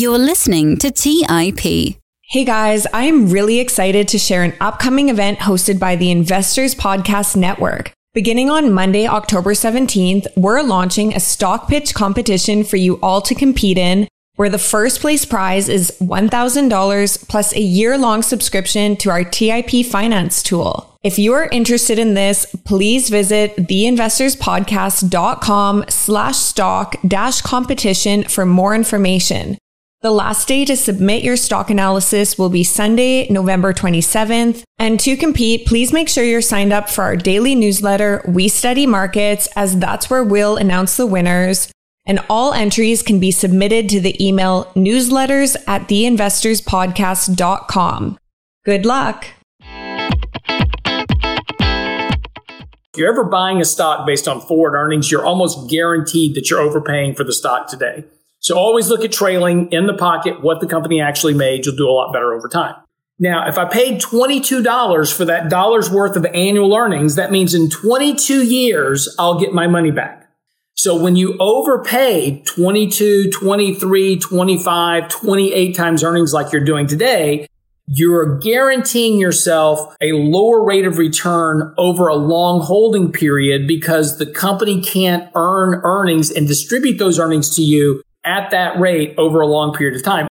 You're listening to TIP. Hey guys, I am really excited to share an upcoming event hosted by the Investors Podcast Network. Beginning on Monday, October 17th, we're launching a stock pitch competition for you all to compete in, where the first place prize is $1,000 plus a year-long subscription to our TIP finance tool. If you are interested in this, please visit theinvestorspodcast.com/stock-competition for more information. The last day to submit your stock analysis will be Sunday, November 27th. And to compete, please make sure you're signed up for our daily newsletter, We Study Markets, as that's where we'll announce the winners. And all entries can be submitted to the email newsletters@theinvestorspodcast.com. Good luck. If you're ever buying a stock based on forward earnings, you're almost guaranteed that you're overpaying for the stock today. So always look at trailing in the pocket, what the company actually made. You'll do a lot better over time. Now, if I paid $22 for that dollar's worth of annual earnings, that means in 22 years, I'll get my money back. So when you overpay 22, 23, 25, 28 times earnings like you're doing today, you're guaranteeing yourself a lower rate of return over a long holding period because the company can't earn earnings and distribute those earnings to you at that rate over a long period of time.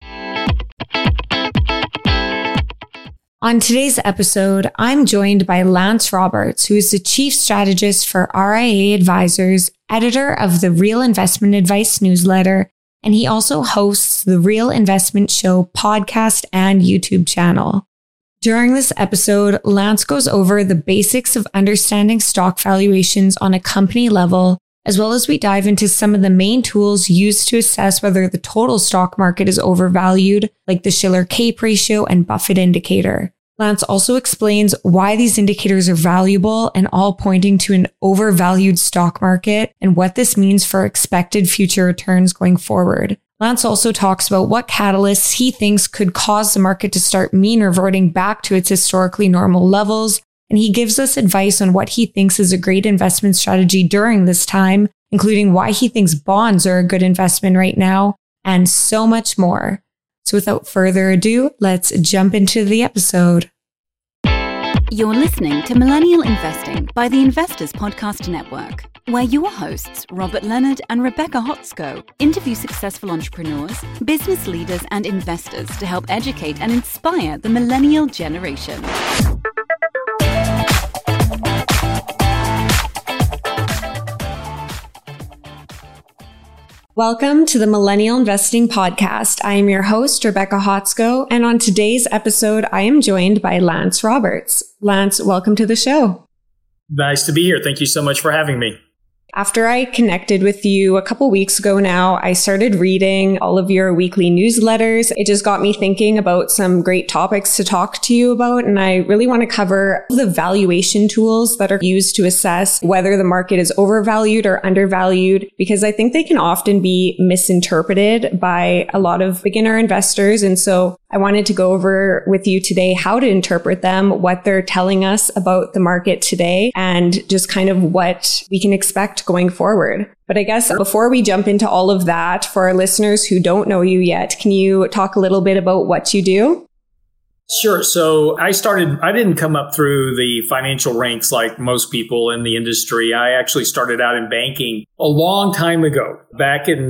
On today's episode, I'm joined by Lance Roberts, who is the Chief Strategist for RIA Advisors, editor of the Real Investment Advice newsletter, and he also hosts the Real Investment Show podcast and YouTube channel. During this episode, Lance goes over the basics of understanding stock valuations on a company level, as well as we dive into some of the main tools used to assess whether the total stock market is overvalued, like the Shiller-Cape ratio and Buffett indicator. Lance also explains why these indicators are valuable and all pointing to an overvalued stock market and what this means for expected future returns going forward. Lance also talks about what catalysts he thinks could cause the market to start mean reverting back to its historically normal levels. And he gives us advice on what he thinks is a great investment strategy during this time, including why he thinks bonds are a good investment right now, and so much more. So without further ado, let's jump into the episode. You're listening to Millennial Investing by the Investors Podcast Network, where your hosts, Robert Leonard and Rebecca Hotsko, interview successful entrepreneurs, business leaders, and investors to help educate and inspire the millennial generation. Welcome to the Millennial Investing Podcast. I am your host, Rebecca Hotsko, and on today's episode, I am joined by Lance Roberts. Lance, welcome to the show. Nice to be here. Thank you so much for having me. After I connected with you a couple weeks ago now, I started reading all of your weekly newsletters. It just got me thinking about some great topics to talk to you about. And I really want to cover the valuation tools that are used to assess whether the market is overvalued or undervalued, because I think they can often be misinterpreted by a lot of beginner investors. And so I wanted to go over with you today how to interpret them, what they're telling us about the market today, and just kind of what we can expect going forward. But I guess before we jump into all of that, for our listeners who don't know you yet, can you talk a little bit about what you do? Sure. So I didn't come up through the financial ranks like most people in the industry. I actually started out in banking a long time ago. Back in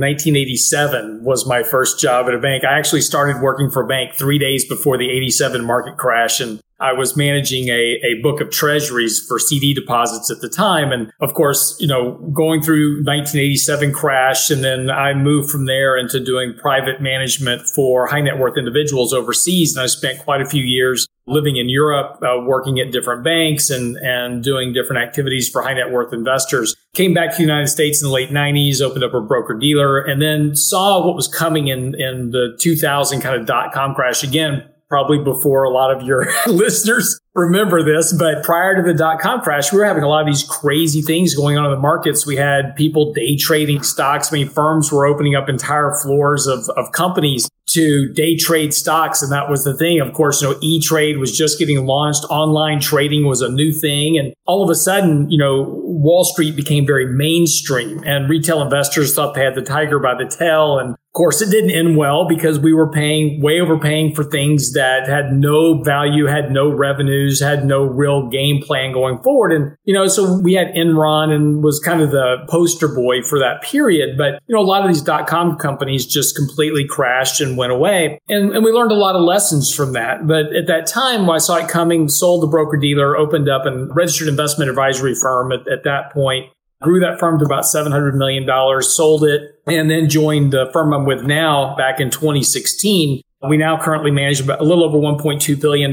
1987 was my first job at a bank. I actually started working for a bank 3 days before the 87 market crash. And I was managing a book of treasuries for CD deposits at the time. And of course, going through 1987 crash, and then I moved from there into doing private management for high net worth individuals overseas. And I spent quite a few years living in Europe, working at different banks and doing different activities for high net worth investors. Came back to the United States in the late 90s, opened up a broker dealer, and then saw what was coming in the 2000 kind of dot-com crash again. Probably before a lot of your listeners remember this, but prior to the dot-com crash, we were having a lot of these crazy things going on in the markets. We had people day trading stocks. I mean, firms were opening up entire floors of companies to day trade stocks. And that was the thing. Of course, E-Trade was just getting launched. Online trading was a new thing. And all of a sudden, Wall Street became very mainstream and retail investors thought they had the tiger by the tail. And Of course, it didn't end well because we were way overpaying for things that had no value, had no revenues, had no real game plan going forward. And, so we had Enron and was kind of the poster boy for that period. But, a lot of these .com companies just completely crashed and went away. And we learned a lot of lessons from that. But at that time, I saw it coming, sold the broker-dealer, opened up a registered investment advisory firm at that point. Grew that firm to about $700 million, sold it, and then joined the firm I'm with now back in 2016. We now currently manage about a little over $1.2 billion,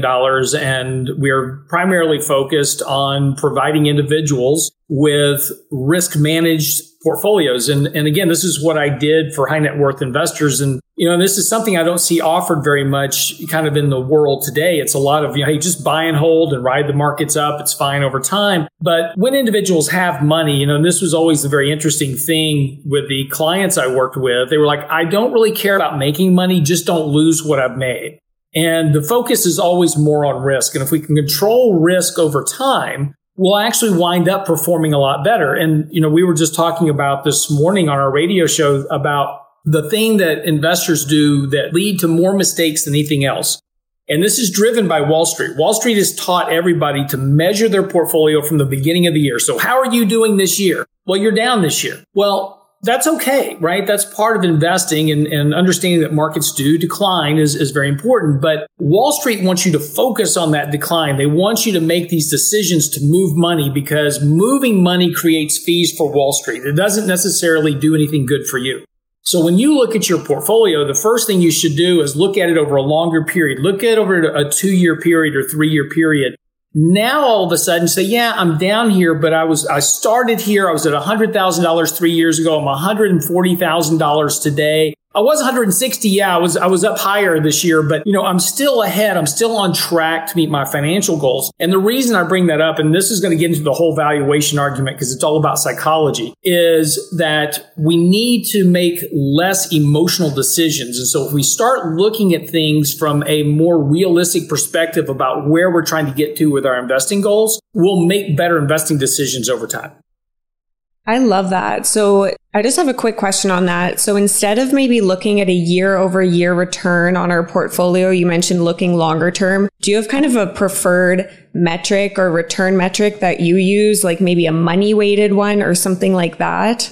and we're primarily focused on providing individuals with risk-managed portfolios. And again, this is what I did for high net worth investors. And, this is something I don't see offered very much kind of in the world today. It's a lot of, hey, just buy and hold and ride the markets up. It's fine over time. But when individuals have money, and this was always a very interesting thing with the clients I worked with, they were like, I don't really care about making money. Just don't lose what I've made. And the focus is always more on risk. And if we can control risk over time, we'll actually wind up performing a lot better. And, we were just talking about this morning on our radio show about the thing that investors do that lead to more mistakes than anything else. And this is driven by Wall Street. Wall Street has taught everybody to measure their portfolio from the beginning of the year. So how are you doing this year? Well, you're down this year. Well, that's okay, right? That's part of investing, and understanding that markets do decline is very important. But Wall Street wants you to focus on that decline. They want you to make these decisions to move money because moving money creates fees for Wall Street. It doesn't necessarily do anything good for you. So when you look at your portfolio, the first thing you should do is look at it over a longer period. Look at it over a 2-year period or 3-year period. Now, all of a sudden say, yeah, I'm down here, but I started here. I was at $100,000 3 years ago. I'm $140,000 today. I was 160. Yeah, I was up higher this year, but I'm still ahead. I'm still on track to meet my financial goals. And the reason I bring that up, and this is going to get into the whole valuation argument because it's all about psychology, is that we need to make less emotional decisions. And so if we start looking at things from a more realistic perspective about where we're trying to get to with our investing goals, we'll make better investing decisions over time. I love that. So I just have a quick question on that. So instead of maybe looking at a year over year return on our portfolio, you mentioned looking longer term. Do you have kind of a preferred metric or return metric that you use, like maybe a money weighted one or something like that?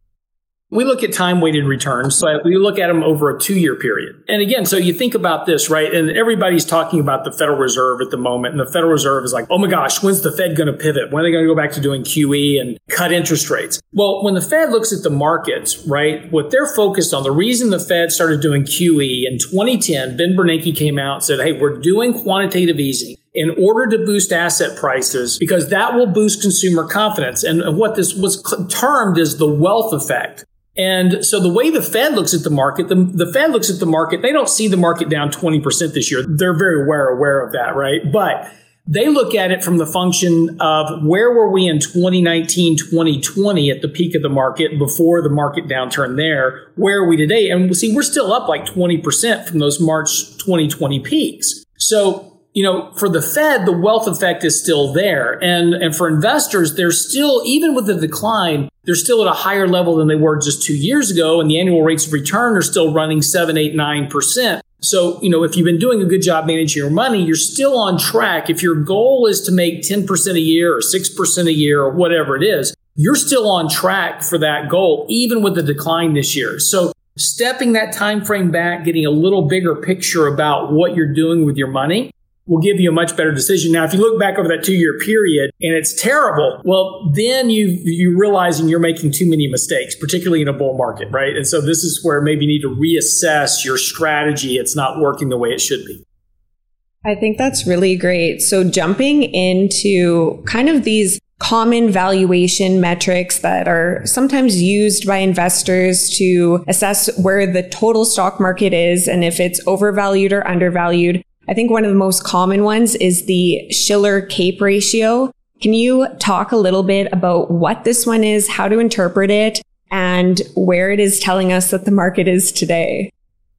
We look at time-weighted returns, but we look at them over a 2-year period. And again, so you think about this, right? And everybody's talking about the Federal Reserve at the moment. And the Federal Reserve is like, oh my gosh, when's the Fed going to pivot? When are they going to go back to doing QE and cut interest rates? Well, when the Fed looks at the markets, right, what they're focused on, the reason the Fed started doing QE in 2010, Ben Bernanke came out and said, hey, we're doing quantitative easing in order to boost asset prices because that will boost consumer confidence. And what this was termed as the wealth effect. And so the way the Fed looks at the market, the Fed looks at the market, they don't see the market down 20% this year. They're very aware of that, right? But they look at it from the function of where were we in 2019, 2020 at the peak of the market before the market downturn there? Where are we today? And see, we're still up like 20% from those March 2020 peaks. So, for the Fed, the wealth effect is still there. And for investors, they're still, even with the decline, they're still at a higher level than they were just 2 years ago. And the annual rates of return are still running 7, 8, 9%. So, if you've been doing a good job managing your money, you're still on track. If your goal is to make 10% a year or 6% a year or whatever it is, you're still on track for that goal, even with the decline this year. So stepping that time frame back, getting a little bigger picture about what you're doing with your money will give you a much better decision. Now, if you look back over that 2-year period and it's terrible, well, then you're realizing you're making too many mistakes, particularly in a bull market, right? And so this is where maybe you need to reassess your strategy. It's not working the way it should be. I think that's really great. So jumping into kind of these common valuation metrics that are sometimes used by investors to assess where the total stock market is and if it's overvalued or undervalued. I think one of the most common ones is the Shiller-Cape ratio. Can you talk a little bit about what this one is, how to interpret it, and where it is telling us that the market is today?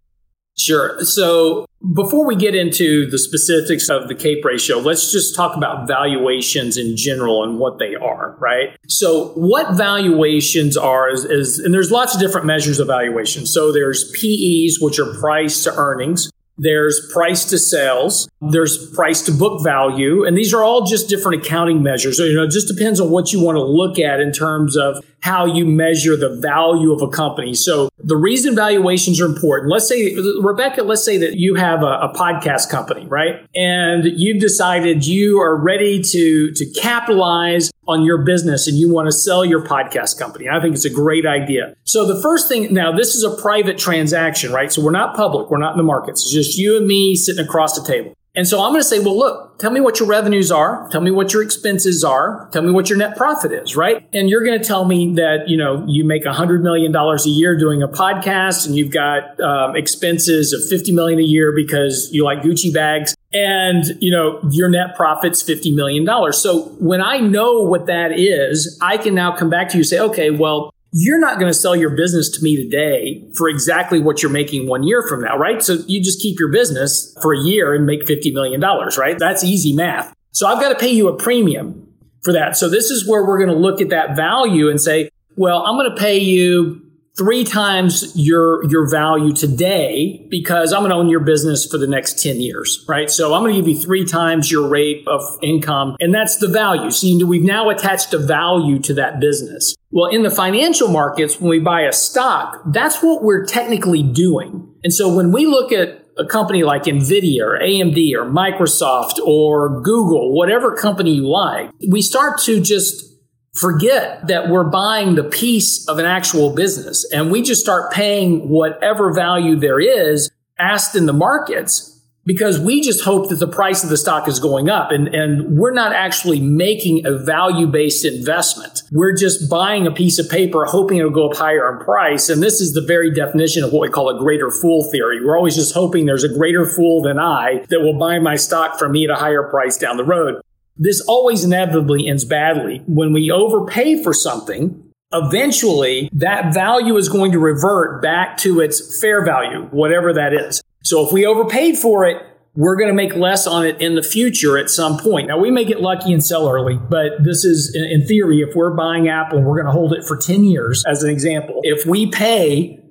Sure. So before we get into the specifics of the CAPE ratio, let's just talk about valuations in general and what they are, right? So what valuations are is and there's lots of different measures of valuation. So there's PEs, which are price to earnings. There's price to sales. There's price to book value. And these are all just different accounting measures. So, it just depends on what you want to look at in terms of how you measure the value of a company. So the reason valuations are important, let's say, Rebecca, let's say that you have a podcast company, right? And you've decided you are ready to capitalize on your business and you want to sell your podcast company. I think it's a great idea. So the first thing, now this is a private transaction, right? So we're not public. We're not in the markets. It's just you and me sitting across the table. And so I'm going to say, well, look, tell me what your revenues are. Tell me what your expenses are. Tell me what your net profit is, right? And you're going to tell me that, you make $100 million a year doing a podcast and you've got expenses of $50 million a year because you like Gucci bags. And, your net profit's $50 million. So when I know what that is, I can now come back to you and say, okay, well, you're not going to sell your business to me today for exactly what you're making 1 year from now, right? So you just keep your business for a year and make $50 million, right? That's easy math. So I've got to pay you a premium for that. So this is where we're going to look at that value and say, well, I'm going to pay you 3 times your value today because I'm going to own your business for the next 10 years, right? So I'm going to give you 3 times your rate of income. And that's the value. So we've now attached a value to that business. Well, in the financial markets, when we buy a stock, that's what we're technically doing. And so when we look at a company like NVIDIA or AMD or Microsoft or Google, whatever company you like, we start to just forget that we're buying the piece of an actual business. And we just start paying whatever value there is asked in the markets because we just hope that the price of the stock is going up. And we're not actually making a value-based investment. We're just buying a piece of paper, hoping it'll go up higher in price. And this is the very definition of what we call a greater fool theory. We're always just hoping there's a greater fool than I that will buy my stock from me at a higher price down the road. This always inevitably ends badly. When we overpay for something, eventually that value is going to revert back to its fair value, whatever that is. So if we overpaid for it, we're going to make less on it in the future at some point. Now, we may get lucky and sell early, but this is, in theory, if we're buying Apple and we're going to hold it for 10 years, as an example, if we pay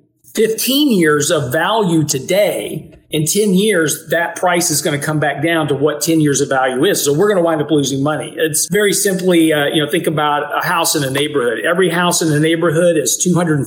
15 years of value today, in 10 years, that price is going to come back down to what 10 years of value is. So we're going to wind up losing money. It's very simply, think about a house in a neighborhood. Every house in the neighborhood is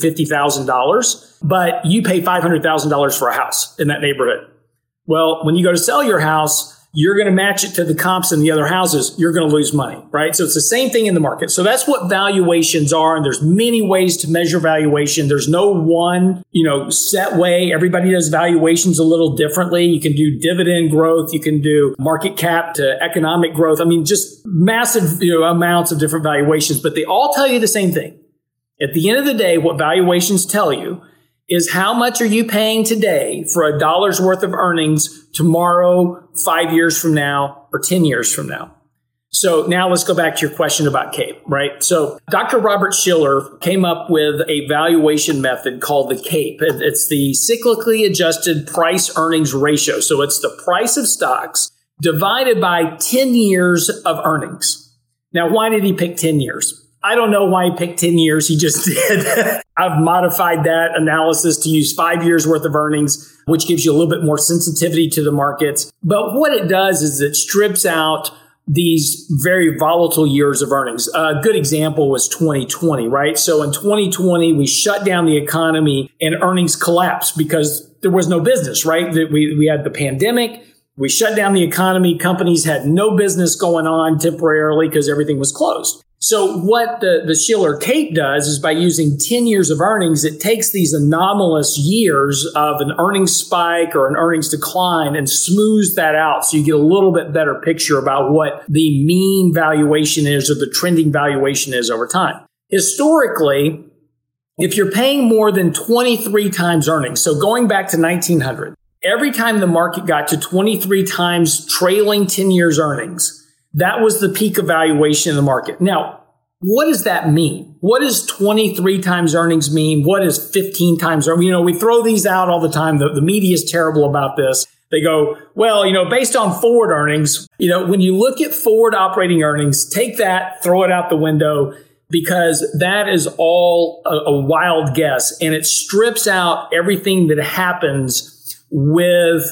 $250,000, but you pay $500,000 for a house in that neighborhood. Well, when you go to sell your house, you're going to match it to the comps in the other houses. You're going to lose money, right? So it's the same thing in the market. So that's what valuations are. And there's many ways to measure valuation. There's no one, set way. Everybody does valuations a little differently. You can do dividend growth. You can do market cap to economic growth. Just massive, amounts of different valuations, but they all tell you the same thing. At the end of the day, what valuations tell you is how much are you paying today for a dollar's worth of earnings tomorrow, 5 years from now, or 10 years from now. So now let's go back to your question about CAPE, right? So Dr. Robert Shiller came up with a valuation method called the CAPE. It's the cyclically adjusted price earnings ratio. So it's the price of stocks divided by 10 years of earnings. Now, why did he pick 10 years? I don't know why he picked 10 years. He just did. I've modified that analysis to use 5 years worth of earnings, which gives you a little bit more sensitivity to the markets. But what it does is it strips out these very volatile years of earnings. A good example was 2020, right? So in 2020, we shut down the economy and earnings collapsed because there was no business, right? We had the pandemic. We shut down the economy. Companies had no business going on temporarily because everything was closed. So what the Shiller CAPE does is by using 10 years of earnings, it takes these anomalous years of an earnings spike or an earnings decline and smooths that out. So you get a little bit better picture about what the mean valuation is or the trending valuation is over time. Historically, if you're paying more than 23 times earnings, so going back to 1900, every time the market got to 23 times trailing 10 years earnings, that was the peak evaluation in the market. Now, what does that mean? What does 23 times earnings mean? What is 15 times earnings? We throw these out all the time. The media is terrible about this. They go, well, based on forward earnings, when you look at forward operating earnings, take that, throw it out the window, because that is all a wild guess. And it strips out everything that happens with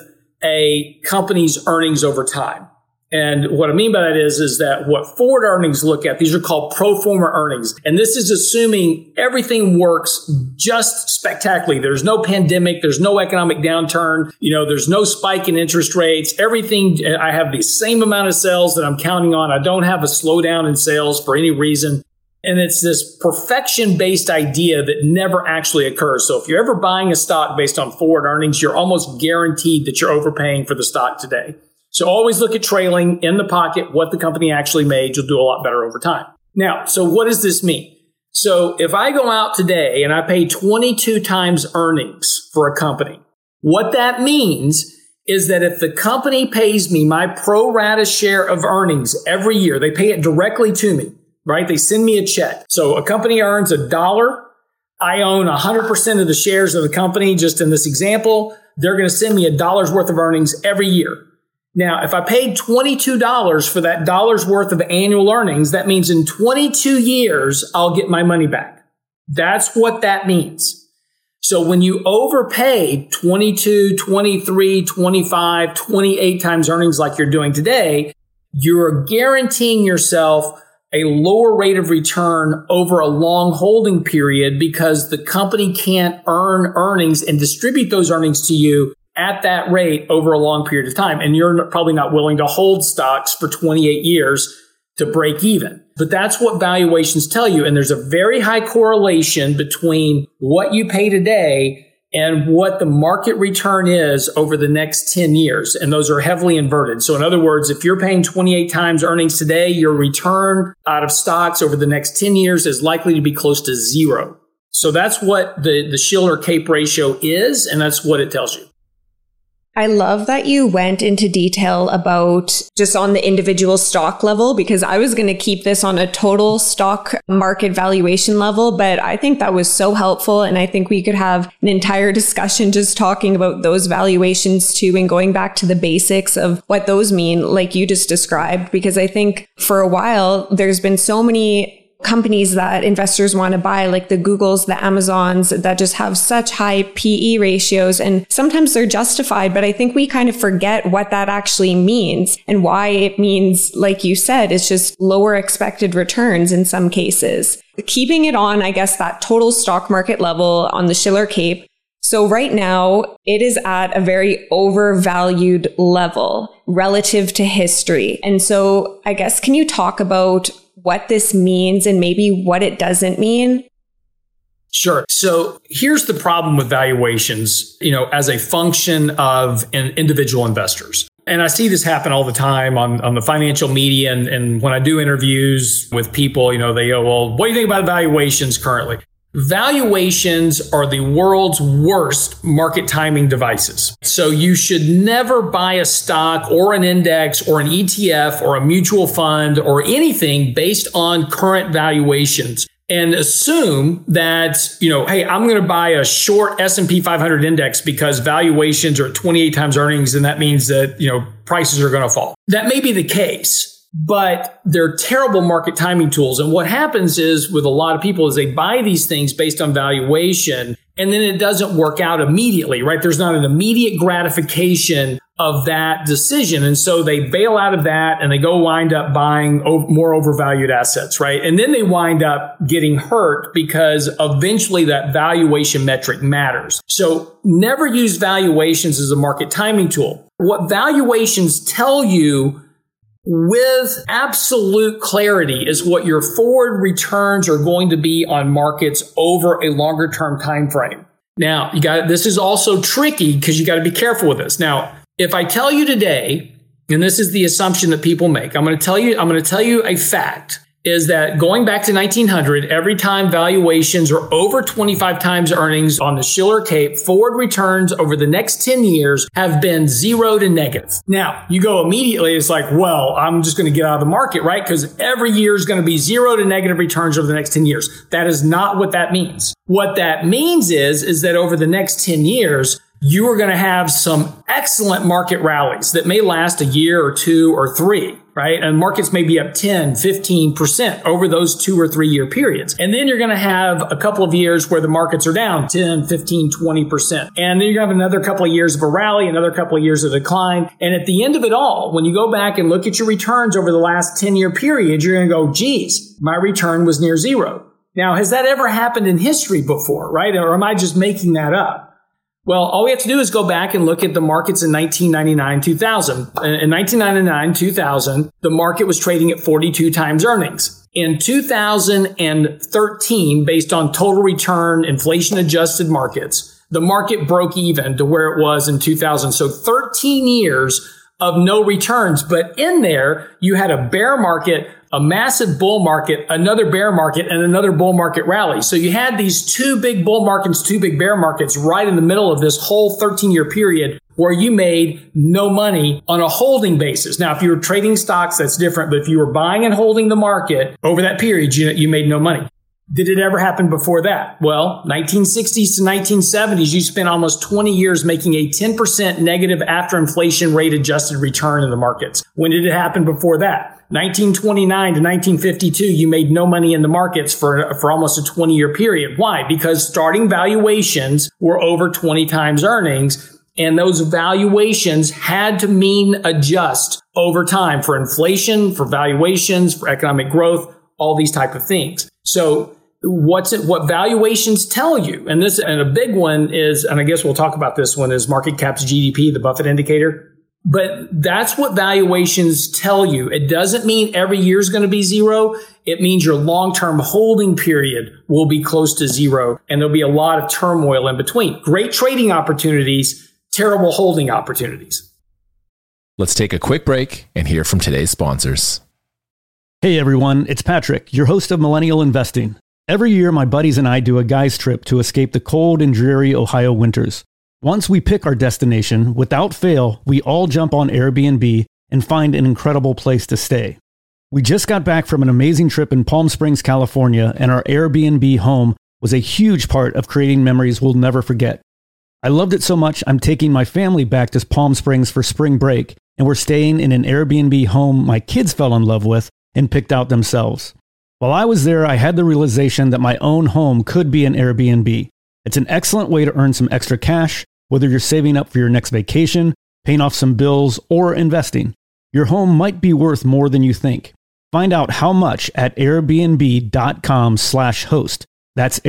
a company's earnings over time. And what I mean by that is that what forward earnings look at, these are called pro forma earnings. And this is assuming everything works just spectacularly. There's no pandemic. There's no economic downturn. There's no spike in interest rates. Everything, I have the same amount of sales that I'm counting on. I don't have a slowdown in sales for any reason. And it's this perfection-based idea that never actually occurs. So if you're ever buying a stock based on forward earnings, you're almost guaranteed that you're overpaying for the stock today. So always look at trailing in the pocket, what the company actually made. You'll do a lot better over time. Now, so what does this mean? So if I go out today and I pay 22 times earnings for a company, what that means is that if the company pays me my pro rata share of earnings every year, they pay it directly to me, right? They send me a check. So a company earns $1. I own 100% of the shares of the company. Just in this example, they're going to send me $1 worth of earnings every year. Now, if I paid $22 for that dollar's worth of annual earnings, that means in 22 years, I'll get my money back. That's what that means. So when you overpay 22, 23, 25, 28 times earnings like you're doing today, you're guaranteeing yourself a lower rate of return over a long holding period because the company can't earn earnings and distribute those earnings to you at that rate over a long period of time. And you're probably not willing to hold stocks for 28 years to break even. But that's what valuations tell you. And there's a very high correlation between what you pay today and what the market return is over the next 10 years. And those are heavily inverted. So in other words, if you're paying 28 times earnings today, your return out of stocks over the next 10 years is likely to be close to zero. So that's what the Shiller CAPE ratio is, and that's what it tells you. I love that you went into detail about just on the individual stock level, because I was going to keep this on a total stock market valuation level, but I think that was so helpful. And I think we could have an entire discussion just talking about those valuations too, and going back to the basics of what those mean, like you just described, because I think for a while, there's been so many companies that investors want to buy, like the Googles, the Amazons, that just have such high PE ratios. And sometimes they're justified, but I think we kind of forget what that actually means and why it means, like you said, it's just lower expected returns in some cases. Keeping it on, I guess, that total stock market level on the Shiller CAPE. So right now, it is at a very overvalued level relative to history. And so I guess, can you talk about what this means and maybe what it doesn't mean? Sure. So here's the problem with valuations, as a function of individual investors. And I see this happen all the time on the financial media. And when I do interviews with people, they go, well, what do you think about valuations currently? Valuations are the world's worst market timing devices. So you should never buy a stock or an index or an ETF or a mutual fund or anything based on current valuations and assume that, hey, I'm going to buy a short S&P 500 index because valuations are at 28 times earnings. And that means that, prices are going to fall. That may be the case, but they're terrible market timing tools. And what happens is with a lot of people is they buy these things based on valuation, and then it doesn't work out immediately, right? There's not an immediate gratification of that decision. And so they bail out of that and they go wind up buying more overvalued assets, right? And then they wind up getting hurt because eventually that valuation metric matters. So never use valuations as a market timing tool. What valuations tell you with absolute clarity is what your forward returns are going to be on markets over a longer term time frame. Now, this is also tricky because you got to be careful with this. Now, if I tell you today, and this is the assumption that people make, I'm going to tell you a fact, is that going back to 1900, every time valuations are over 25 times earnings on the Shiller Cape, forward returns over the next 10 years have been 0 to negative. Now, you go immediately, it's like, well, I'm just going to get out of the market, right? Because every year is going to be 0 to negative returns over the next 10 years. That is not what that means. What that means is that over the next 10 years, you are going to have some excellent market rallies that may last a year or 2 or 3, right? And markets may be up 10, 15% over those 2 or 3 year periods. And then you're going to have a couple of years where the markets are down 10, 15, 20%. And then you're going to have another couple of years of a rally, another couple of years of decline. And at the end of it all, when you go back and look at your returns over the last 10-year period, you're going to go, geez, my return was near 0. Now, has that ever happened in history before, right? Or am I just making that up? Well, all we have to do is go back and look at the markets in 1999, 2000. In 1999, 2000, the market was trading at 42 times earnings. In 2013, based on total return, inflation-adjusted markets, the market broke even to where it was in 2000. So 13 years of no returns. But in there, you had a bear market, a massive bull market, another bear market, and another bull market rally. So you had these 2 big bull markets, 2 big bear markets right in the middle of this whole 13-year period where you made no money on a holding basis. Now, if you were trading stocks, that's different. But if you were buying and holding the market over that period, you made no money. Did it ever happen before that? Well, 1960s to 1970s, you spent almost 20 years making a 10% negative after inflation rate adjusted return in the markets. When did it happen before that? 1929 to 1952, you made no money in the markets for almost a 20-year period. Why? Because starting valuations were over 20 times earnings, and those valuations had to mean adjust over time for inflation, for valuations, for economic growth, all these type of things. So what valuations tell you, and a big one is, and I guess we'll talk about this one, is market cap to GDP, the Buffett indicator. But that's what valuations tell you. It doesn't mean every year is going to be 0. It means your long-term holding period will be close to 0, and there'll be a lot of turmoil in between. Great trading opportunities, terrible holding opportunities. Let's take a quick break and hear from today's sponsors. Hey everyone, it's Patrick, your host of Millennial Investing. Every year, my buddies and I do a guy's trip to escape the cold and dreary Ohio winters. Once we pick our destination, without fail, we all jump on Airbnb and find an incredible place to stay. We just got back from an amazing trip in Palm Springs, California, and our Airbnb home was a huge part of creating memories we'll never forget. I loved it so much, I'm taking my family back to Palm Springs for spring break, and we're staying in an Airbnb home my kids fell in love with and picked out themselves. While I was there, I had the realization that my own home could be an Airbnb. It's an excellent way to earn some extra cash, whether you're saving up for your next vacation, paying off some bills, or investing. Your home might be worth more than you think. Find out how much at airbnb.com/host. That's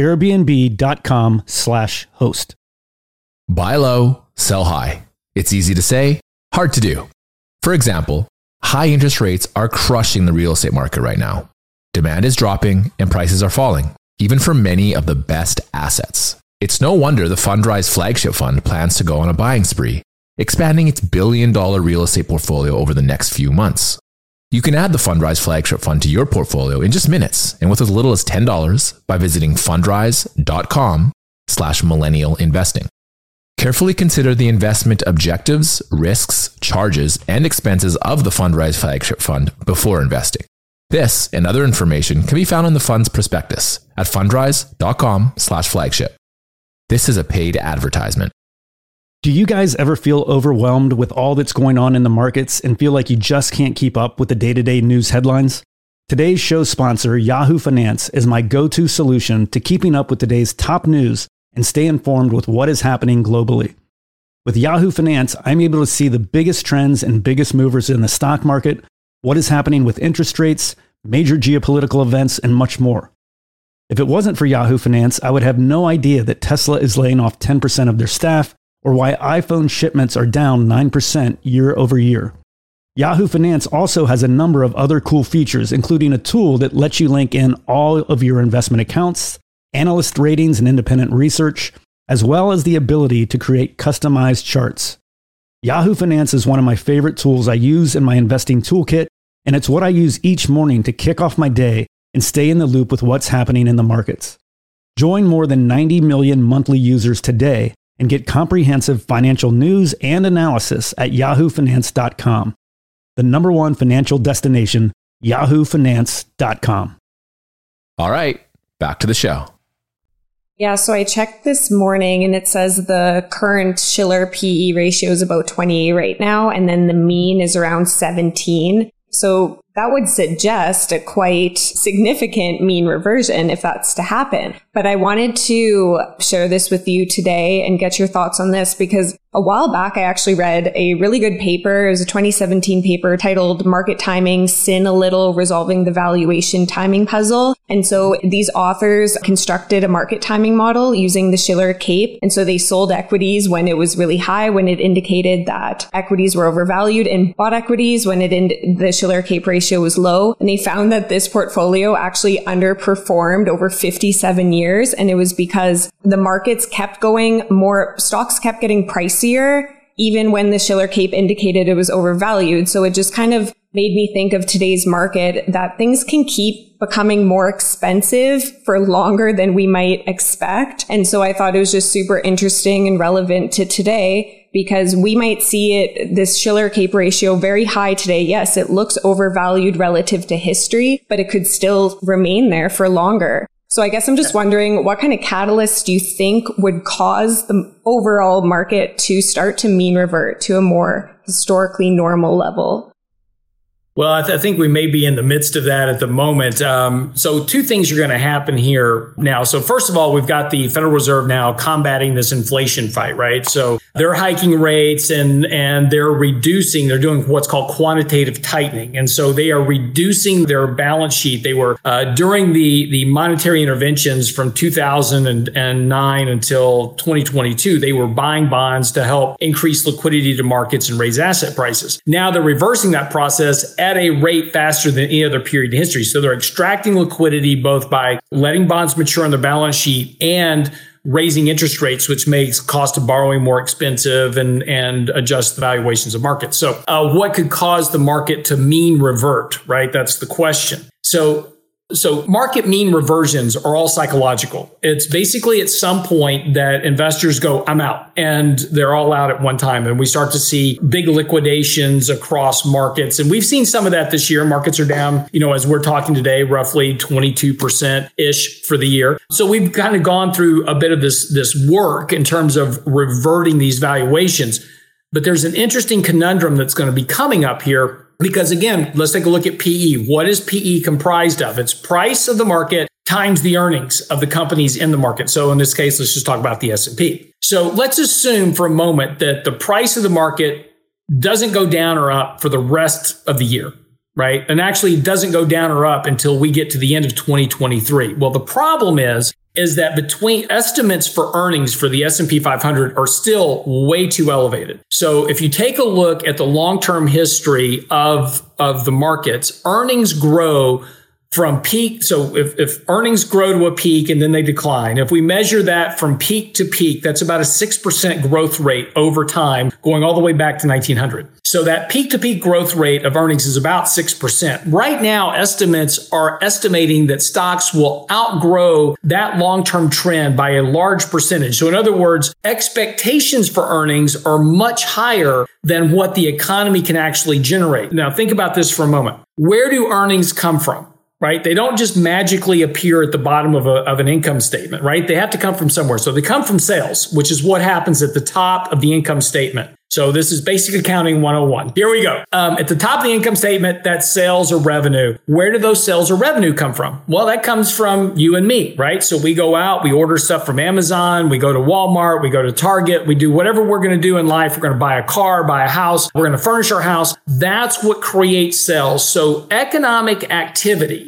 airbnb.com/host. Buy low, sell high. It's easy to say, hard to do. For example, high interest rates are crushing the real estate market right now. Demand is dropping and prices are falling, even for many of the best assets. It's no wonder the Fundrise flagship fund plans to go on a buying spree, expanding its billion-dollar real estate portfolio over the next few months. You can add the Fundrise flagship fund to your portfolio in just minutes and with as little as $10 by visiting fundrise.com/millennialinvesting. Carefully consider the investment objectives, risks, charges, and expenses of the Fundrise flagship fund before investing. This and other information can be found in the fund's prospectus at fundrise.com/flagship. This is a paid advertisement. Do you guys ever feel overwhelmed with all that's going on in the markets and feel like you just can't keep up with the day-to-day news headlines? Today's show sponsor, Yahoo Finance, is my go-to solution to keeping up with today's top news and stay informed with what is happening globally. With Yahoo Finance, I'm able to see the biggest trends and biggest movers in the stock market, what is happening with interest rates, major geopolitical events, and much more. If it wasn't for Yahoo Finance, I would have no idea that Tesla is laying off 10% of their staff, or why iPhone shipments are down 9% year over year. Yahoo Finance also has a number of other cool features, including a tool that lets you link in all of your investment accounts, analyst ratings and independent research, as well as the ability to create customized charts. Yahoo Finance is one of my favorite tools I use in my investing toolkit, and it's what I use each morning to kick off my day and stay in the loop with what's happening in the markets. Join more than 90 million monthly users today and get comprehensive financial news and analysis at yahoofinance.com. The number one financial destination, yahoofinance.com. All right, back to the show. Yeah, so I checked this morning and it says the current Shiller PE ratio is about 28 right now, and then the mean is around 17. So that would suggest a quite significant mean reversion if that's to happen. But I wanted to share this with you today and get your thoughts on this because a while back, I actually read a really good paper. It was a 2017 paper titled Market Timing, Sin a Little, Resolving the Valuation Timing Puzzle. And so these authors constructed a market timing model using the Shiller CAPE. And so they sold equities when it was really high, when it indicated that equities were overvalued, and bought equities when the Shiller CAPE ratio was low. And they found that this portfolio actually underperformed over 57 years. And it was because the markets kept going more, stocks kept getting pricier even when the Shiller CAPE indicated it was overvalued. So it just kind of made me think of today's market, that things can keep becoming more expensive for longer than we might expect. And so I thought it was just super interesting and relevant to today, because we might see this Shiller CAPE ratio very high today. Yes, it looks overvalued relative to history, but it could still remain there for longer. So I guess I'm just wondering, what kind of catalysts do you think would cause the overall market to start to mean revert to a more historically normal level? Well, I think we may be in the midst of that at the moment. So two things are going to happen here now. So first of all, we've got the Federal Reserve now combating this inflation fight, right? So they're hiking rates and they're doing what's called quantitative tightening. And so they are reducing their balance sheet. They were, during the monetary interventions from 2009 until 2022, they were buying bonds to help increase liquidity to markets and raise asset prices. Now they're reversing that process at a rate faster than any other period in history. So they're extracting liquidity both by letting bonds mature on their balance sheet and raising interest rates, which makes cost of borrowing more expensive and adjust the valuations of markets. So what could cause the market to mean revert, right? That's the question. So market mean reversions are all psychological. It's basically at some point that investors go, I'm out, and they're all out at one time. And we start to see big liquidations across markets. And we've seen some of that this year. Markets are down, as we're talking today, roughly 22%-ish for the year. So we've kind of gone through a bit of this work in terms of reverting these valuations. But there's an interesting conundrum that's going to be coming up here. Because again, let's take a look at PE. What is PE comprised of? It's price of the market times the earnings of the companies in the market. So in this case, let's just talk about the S&P. So let's assume for a moment that the price of the market doesn't go down or up for the rest of the year, right? And actually it doesn't go down or up until we get to the end of 2023. Well, the problem is that between estimates for earnings for the S&P 500 are still way too elevated. So if you take a look at the long-term history of the markets, earnings grow from peak. So if earnings grow to a peak and then they decline, if we measure that from peak to peak, that's about a 6% growth rate over time, going all the way back to 1900. So that peak to peak growth rate of earnings is about 6%. Right now, estimates are estimating that stocks will outgrow that long-term trend by a large percentage. So in other words, expectations for earnings are much higher than what the economy can actually generate. Now, think about this for a moment. Where do earnings come from? Right? They don't just magically appear at the bottom of an income statement, right? They have to come from somewhere. So they come from sales, which is what happens at the top of the income statement. So this is basic accounting 101. Here we go. At the top of the income statement, that's sales or revenue. Where do those sales or revenue come from? Well, that comes from you and me, right? So we go out, we order stuff from Amazon, we go to Walmart, we go to Target, we do whatever we're going to do in life. We're going to buy a car, buy a house, we're going to furnish our house. That's what creates sales. So economic activity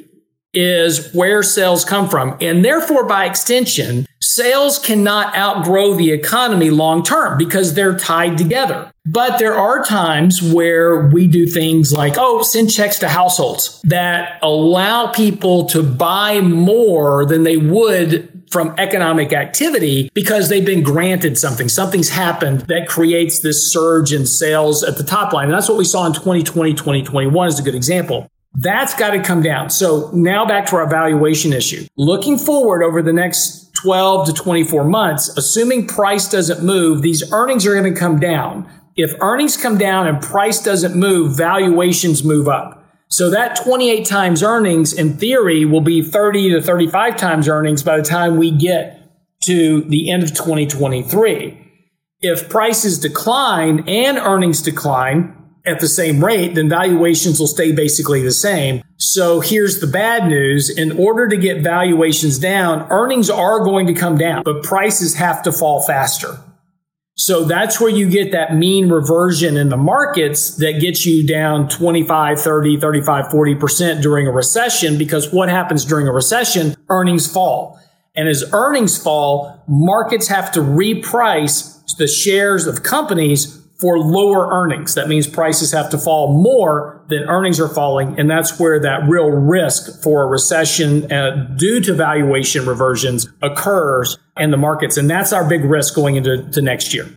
is where sales come from. And therefore, by extension, sales cannot outgrow the economy long term because they're tied together. But there are times where we do things like, send checks to households that allow people to buy more than they would from economic activity because they've been granted something. Something's happened that creates this surge in sales at the top line. And that's what we saw in 2020, 2021 is a good example. That's got to come down. So now back to our valuation issue. Looking forward over the next 12 to 24 months, assuming price doesn't move, these earnings are going to come down. If earnings come down and price doesn't move, valuations move up. So that 28 times earnings, in theory, will be 30 to 35 times earnings by the time we get to the end of 2023. If prices decline and earnings decline at the same rate, then valuations will stay basically the same. So here's the bad news. In order to get valuations down, earnings are going to come down, but prices have to fall faster. So that's where you get that mean reversion in the markets that gets you down 25, 30, 35, 40% during a recession, because what happens during a recession? Earnings fall. And as earnings fall, markets have to reprice the shares of companies for lower earnings. That means prices have to fall more than earnings are falling. And that's where that real risk for a recession due to valuation reversions occurs in the markets. And that's our big risk going into next year.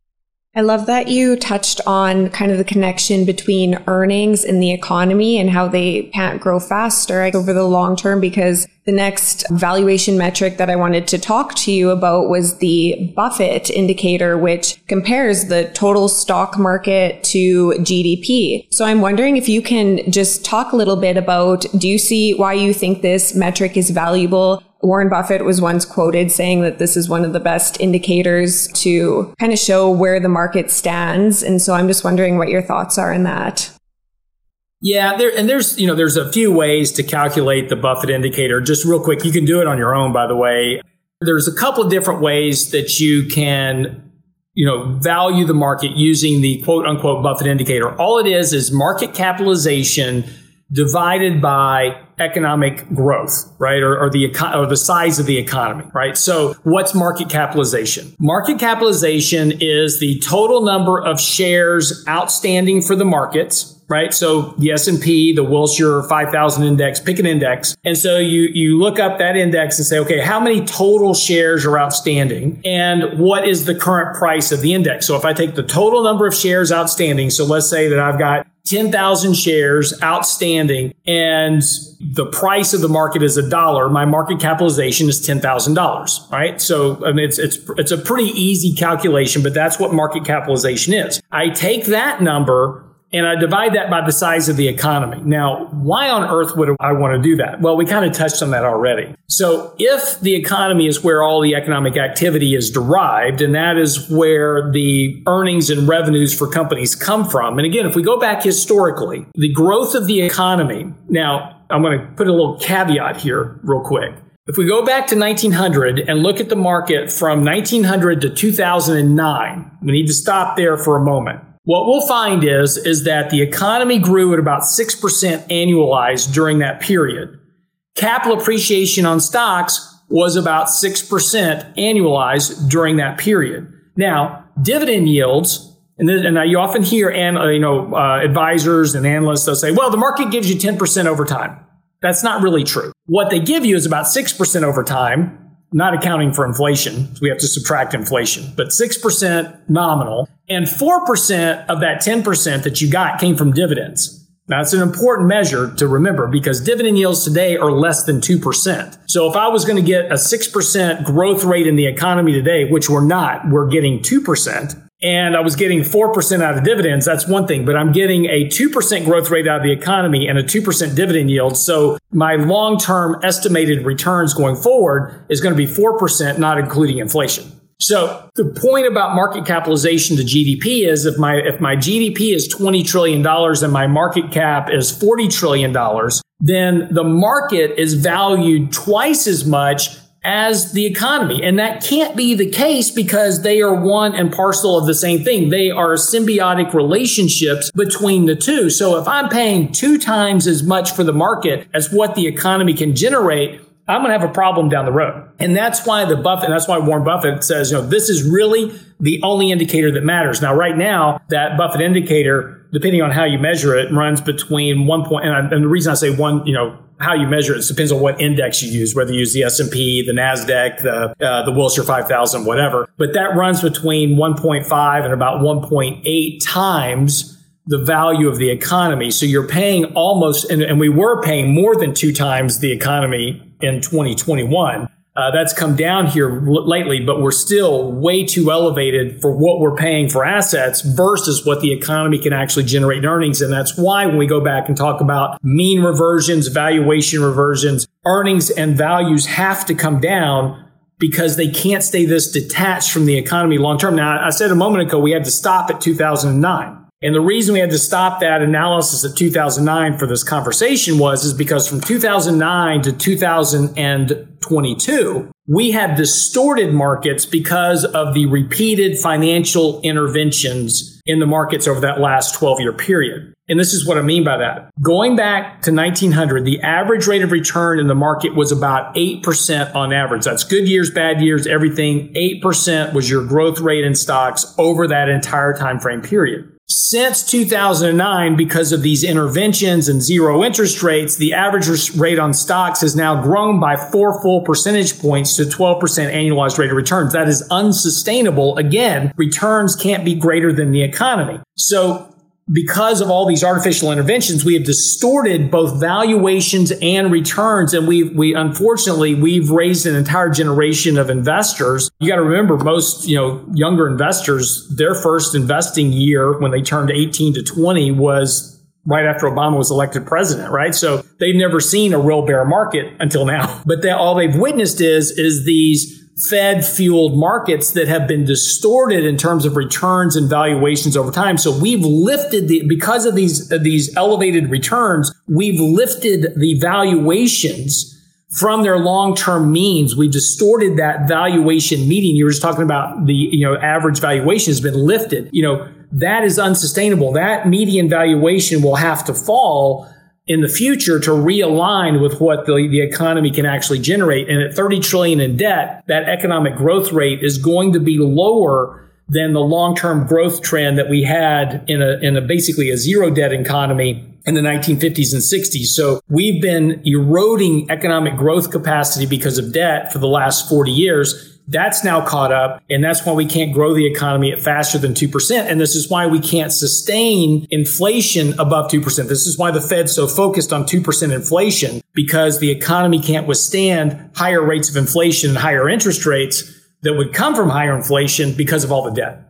I love that you touched on kind of the connection between earnings and the economy and how they can't grow faster over the long term, because the next valuation metric that I wanted to talk to you about was the Buffett indicator, which compares the total stock market to GDP. So I'm wondering if you can just talk a little bit about, do you see why you think this metric is valuable? Warren Buffett was once quoted saying that this is one of the best indicators to kind of show where the market stands. And so I'm just wondering what your thoughts are in that. Yeah, there's a few ways to calculate the Buffett indicator. Just real quick, you can do it on your own, by the way. There's a couple of different ways that you can, value the market using the quote unquote Buffett indicator. All it is market capitalization divided by economic growth, right? Or the size of the economy, right? So what's market capitalization? Market capitalization is the total number of shares outstanding for the markets, right? So the S&P, the Wilshire 5000 index, pick an index. And so you look up that index and say, okay, how many total shares are outstanding and what is the current price of the index? So if I take the total number of shares outstanding, so let's say that I've got 10,000 shares outstanding and the price of the market is $1, my market capitalization is $10,000, right? So I mean, it's a pretty easy calculation, but that's what market capitalization is. I take that number and I divide that by the size of the economy. Now, why on earth would I want to do that? Well, we kind of touched on that already. So if the economy is where all the economic activity is derived, and that is where the earnings and revenues for companies come from. And again, if we go back historically, the growth of the economy. Now, I'm going to put a little caveat here real quick. If we go back to 1900 and look at the market from 1900 to 2009, we need to stop there for a moment. What we'll find is that the economy grew at about 6% annualized during that period. Capital appreciation on stocks was about 6% annualized during that period. Now, dividend yields, and you often hear advisors and analysts, they'll say, well, the market gives you 10% over time. That's not really true. What they give you is about 6% over time, not accounting for inflation. So we have to subtract inflation, but 6% nominal. And 4% of that 10% that you got came from dividends. Now, it's an important measure to remember because dividend yields today are less than 2%. So if I was going to get a 6% growth rate in the economy today, which we're not, we're getting 2%, and I was getting 4% out of dividends, that's one thing, but I'm getting a 2% growth rate out of the economy and a 2% dividend yield. So my long-term estimated returns going forward is going to be 4%, not including inflation. So the point about market capitalization to GDP is if my GDP is $20 trillion and my market cap is $40 trillion, then the market is valued twice as much as the economy. And that can't be the case because they are one and parcel of the same thing. They are symbiotic relationships between the two. So if I'm paying 2 times as much for the market as what the economy can generate, I'm going to have a problem down the road. And that's why that's why Warren Buffett says, this is really the only indicator that matters. Now, right now, that Buffett indicator, depending on how you measure it, runs between 1 point, and the reason I say how you measure it. It depends on what index you use, whether you use the S&P, the NASDAQ, the Wilshire 5000, whatever. But that runs between 1.5 and about 1.8 times the value of the economy. So you're paying almost, and we were paying more than 2 times the economy in 2021. That's come down here lately, but we're still way too elevated for what we're paying for assets versus what the economy can actually generate in earnings. And that's why when we go back and talk about mean reversions, valuation reversions, earnings and values have to come down because they can't stay this detached from the economy long term. Now, I said a moment ago, we had to stop at 2009. And the reason we had to stop that analysis at 2009 for this conversation is because from 2009 to 2022, we had distorted markets because of the repeated financial interventions in the markets over that last 12-year period. And this is what I mean by that. Going back to 1900, the average rate of return in the market was about 8% on average. That's good years, bad years, everything. 8% was your growth rate in stocks over that entire time frame period. Since 2009, because of these interventions and zero interest rates, the average rate on stocks has now grown by 4 full percentage points to 12% annualized rate of returns. That is unsustainable. Again, returns can't be greater than the economy. So because of all these artificial interventions, we have distorted both valuations and returns. And unfortunately, we've raised an entire generation of investors. You got to remember, most, younger investors, their first investing year when they turned 18 to 20 was right after Obama was elected president, right? So they've never seen a real bear market until now. But all they've witnessed is these Fed-fueled markets that have been distorted in terms of returns and valuations over time. So we've lifted because of these elevated returns, we've lifted the valuations from their long-term means. We've distorted that valuation median. You were just talking about the average valuation has been lifted. That is unsustainable. That median valuation will have to fall in the future to realign with what the economy can actually generate. And at 30 trillion in debt, that economic growth rate is going to be lower than the long-term growth trend that we had in a basically a zero debt economy in the 1950s and 60s. So we've been eroding economic growth capacity because of debt for the last 40 years. That's now caught up, and that's why we can't grow the economy at faster than 2%. And this is why we can't sustain inflation above 2%. This is why the Fed's so focused on 2% inflation, because the economy can't withstand higher rates of inflation and higher interest rates that would come from higher inflation because of all the debt.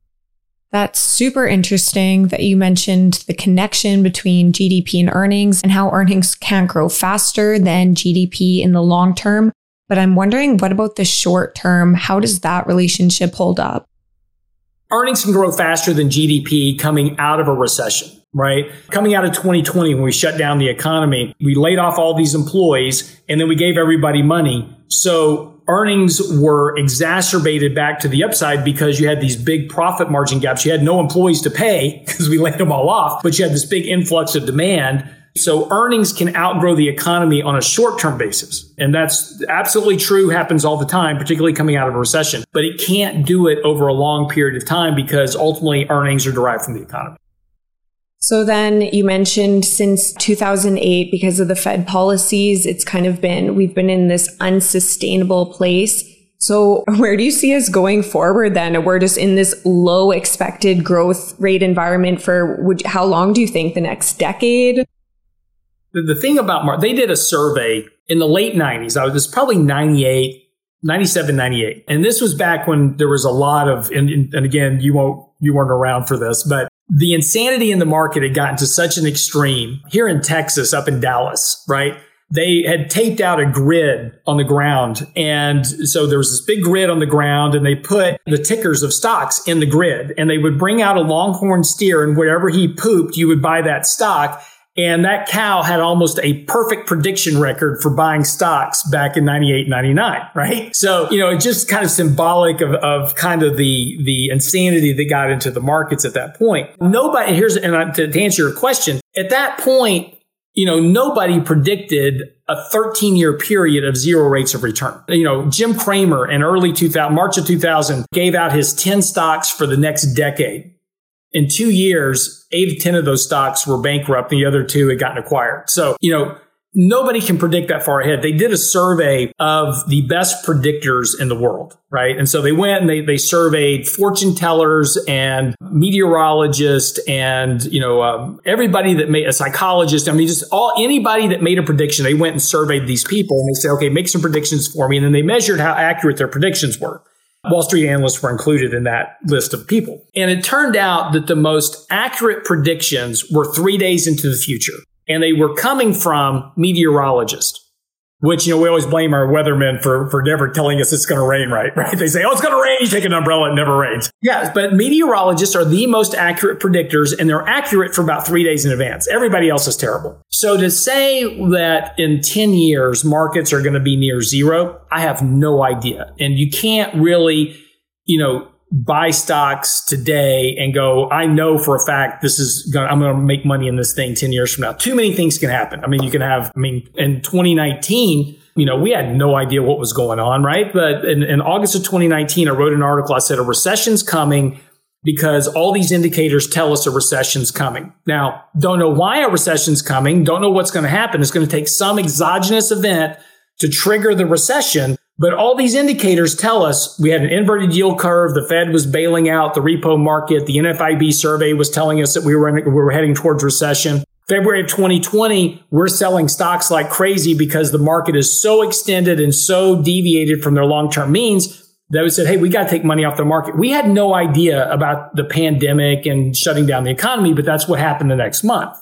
That's super interesting that you mentioned the connection between GDP and earnings and how earnings can't grow faster than GDP in the long term. But I'm wondering, what about the short term? How does that relationship hold up? Earnings can grow faster than GDP coming out of a recession, right? Coming out of 2020, when we shut down the economy, we laid off all these employees and then we gave everybody money. So earnings were exacerbated back to the upside because you had these big profit margin gaps. You had no employees to pay because we laid them all off, but you had this big influx of demand. So earnings can outgrow the economy on a short-term basis. And that's absolutely true, happens all the time, particularly coming out of a recession. But it can't do it over a long period of time because ultimately earnings are derived from the economy. So then you mentioned since 2008, because of the Fed policies, we've been in this unsustainable place. So where do you see us going forward then? We're just in this low expected growth rate environment for how long do you think? The next decade? The thing about they did a survey in the late 90s. It was probably 97, 98. And this was back when there was a lot of, and again, you weren't around for this, but the insanity in the market had gotten to such an extreme here in Texas, up in Dallas, right? They had taped out a grid on the ground. And so there was this big grid on the ground and they put the tickers of stocks in the grid and they would bring out a longhorn steer and wherever he pooped, you would buy that stock. And that cow had almost a perfect prediction record for buying stocks back in 98, 99, right? So, it's just kind of symbolic of kind of the insanity that got into the markets at that point. Nobody, to answer your question, at that point, nobody predicted a 13-year period of zero rates of return. Jim Cramer in March of 2000 gave out his 10 stocks for the next decade. In 2 years, 8 to 10 of those stocks were bankrupt and the other 2 had gotten acquired. So, nobody can predict that far ahead. They did a survey of the best predictors in the world, right? And so they went and they surveyed fortune tellers and meteorologists and, everybody that made a psychologist. I mean, just anybody that made a prediction. They went and surveyed these people and they said, okay, make some predictions for me. And then they measured how accurate their predictions were. Wall Street analysts were included in that list of people. And it turned out that the most accurate predictions were 3 days into the future. And they were coming from meteorologists, which, we always blame our weathermen for never telling us it's going to rain, right? They say, it's going to rain. You take an umbrella, it never rains. Yeah, but meteorologists are the most accurate predictors, and they're accurate for about 3 days in advance. Everybody else is terrible. So to say that in 10 years, markets are going to be near zero, I have no idea. And you can't really, buy stocks today and go, I know for a fact I'm going to make money in this thing 10 years from now. Too many things can happen. I mean, in 2019, we had no idea what was going on, right? But in August of 2019, I wrote an article. I said, a recession's coming because all these indicators tell us a recession's coming. Now, don't know why a recession's coming. Don't know what's going to happen. It's going to take some exogenous event to trigger the recession. But all these indicators tell us we had an inverted yield curve. The Fed was bailing out the repo market. The NFIB survey was telling us that we were heading towards recession. February of 2020, we're selling stocks like crazy because the market is so extended and so deviated from their long-term means that we said, hey, we got to take money off the market. We had no idea about the pandemic and shutting down the economy, but that's what happened the next month.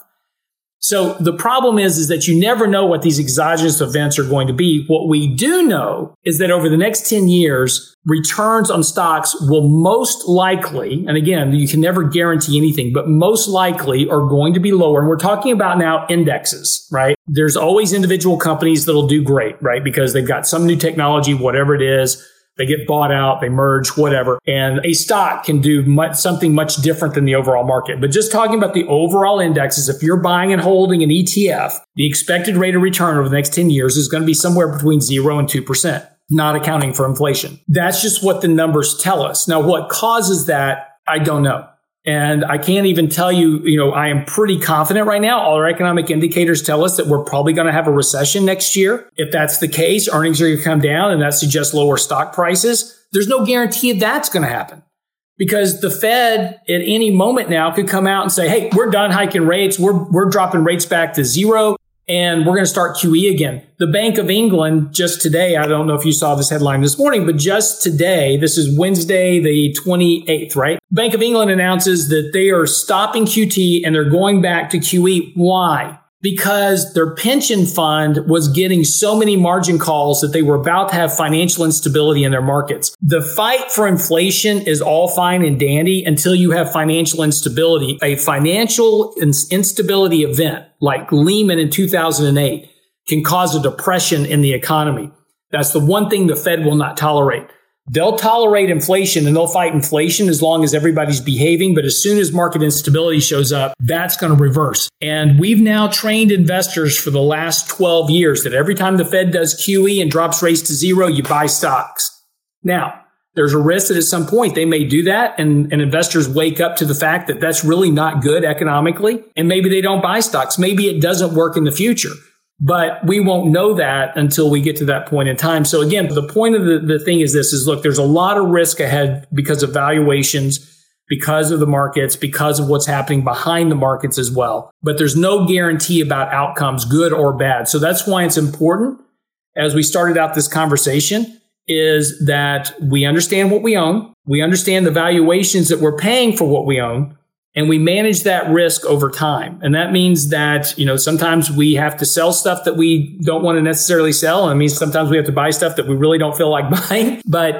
So the problem is that you never know what these exogenous events are going to be. What we do know is that over the next 10 years, returns on stocks will most likely, and again, you can never guarantee anything, but most likely are going to be lower. And we're talking about now indexes, right? There's always individual companies that'll do great, right? Because they've got some new technology, whatever it is. They get bought out, they merge, whatever. And a stock can do something much different than the overall market. But just talking about the overall indexes, if you're buying and holding an ETF, the expected rate of return over the next 10 years is going to be somewhere between 0 and 2%, not accounting for inflation. That's just what the numbers tell us. Now, what causes that, I don't know. And I can't even tell you, I am pretty confident right now. All our economic indicators tell us that we're probably going to have a recession next year. If that's the case, earnings are going to come down and that suggests lower stock prices. There's no guarantee that's going to happen because the Fed at any moment now could come out and say, hey, we're done hiking rates. We're dropping rates back to 0. And we're going to start QE again. The Bank of England just today, I don't know if you saw this headline this morning, but just today, this is Wednesday, the 28th, right? Bank of England announces that they are stopping QT and they're going back to QE. Why? Because their pension fund was getting so many margin calls that they were about to have financial instability in their markets. The fight for inflation is all fine and dandy until you have financial instability. A financial instability event like Lehman in 2008 can cause a depression in the economy. That's the one thing the Fed will not tolerate. They'll tolerate inflation and they'll fight inflation as long as everybody's behaving. But as soon as market instability shows up, that's going to reverse. And we've now trained investors for the last 12 years that every time the Fed does QE and drops rates to 0, you buy stocks. Now, there's a risk that at some point they may do that and investors wake up to the fact that that's really not good economically. And maybe they don't buy stocks. Maybe it doesn't work in the future. But we won't know that until we get to that point in time. So again, the point of the thing is look, there's a lot of risk ahead because of valuations, because of the markets, because of what's happening behind the markets as well. But there's no guarantee about outcomes, good or bad. So that's why it's important, as we started out this conversation, is that we understand what we own. We understand the valuations that we're paying for what we own. And we manage that risk over time. And that means that, sometimes we have to sell stuff that we don't want to necessarily sell. And it means sometimes we have to buy stuff that we really don't feel like buying. But,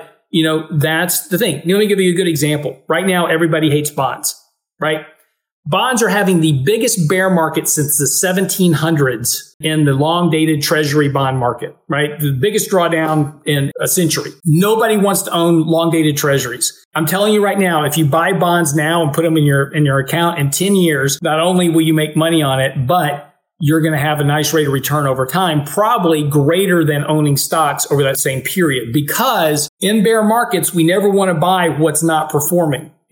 that's the thing. Let me give you a good example. Right now, everybody hates bonds, right? Bonds are having the biggest bear market since the 1700s in the long-dated treasury bond market, right? The biggest drawdown in a century. Nobody wants to own long-dated treasuries. I'm telling you right now, if you buy bonds now and put them in your account in 10 years, not only will you make money on it, but you're going to have a nice rate of return over time, probably greater than owning stocks over that same period. Because in bear markets, we never want to buy what's not performing.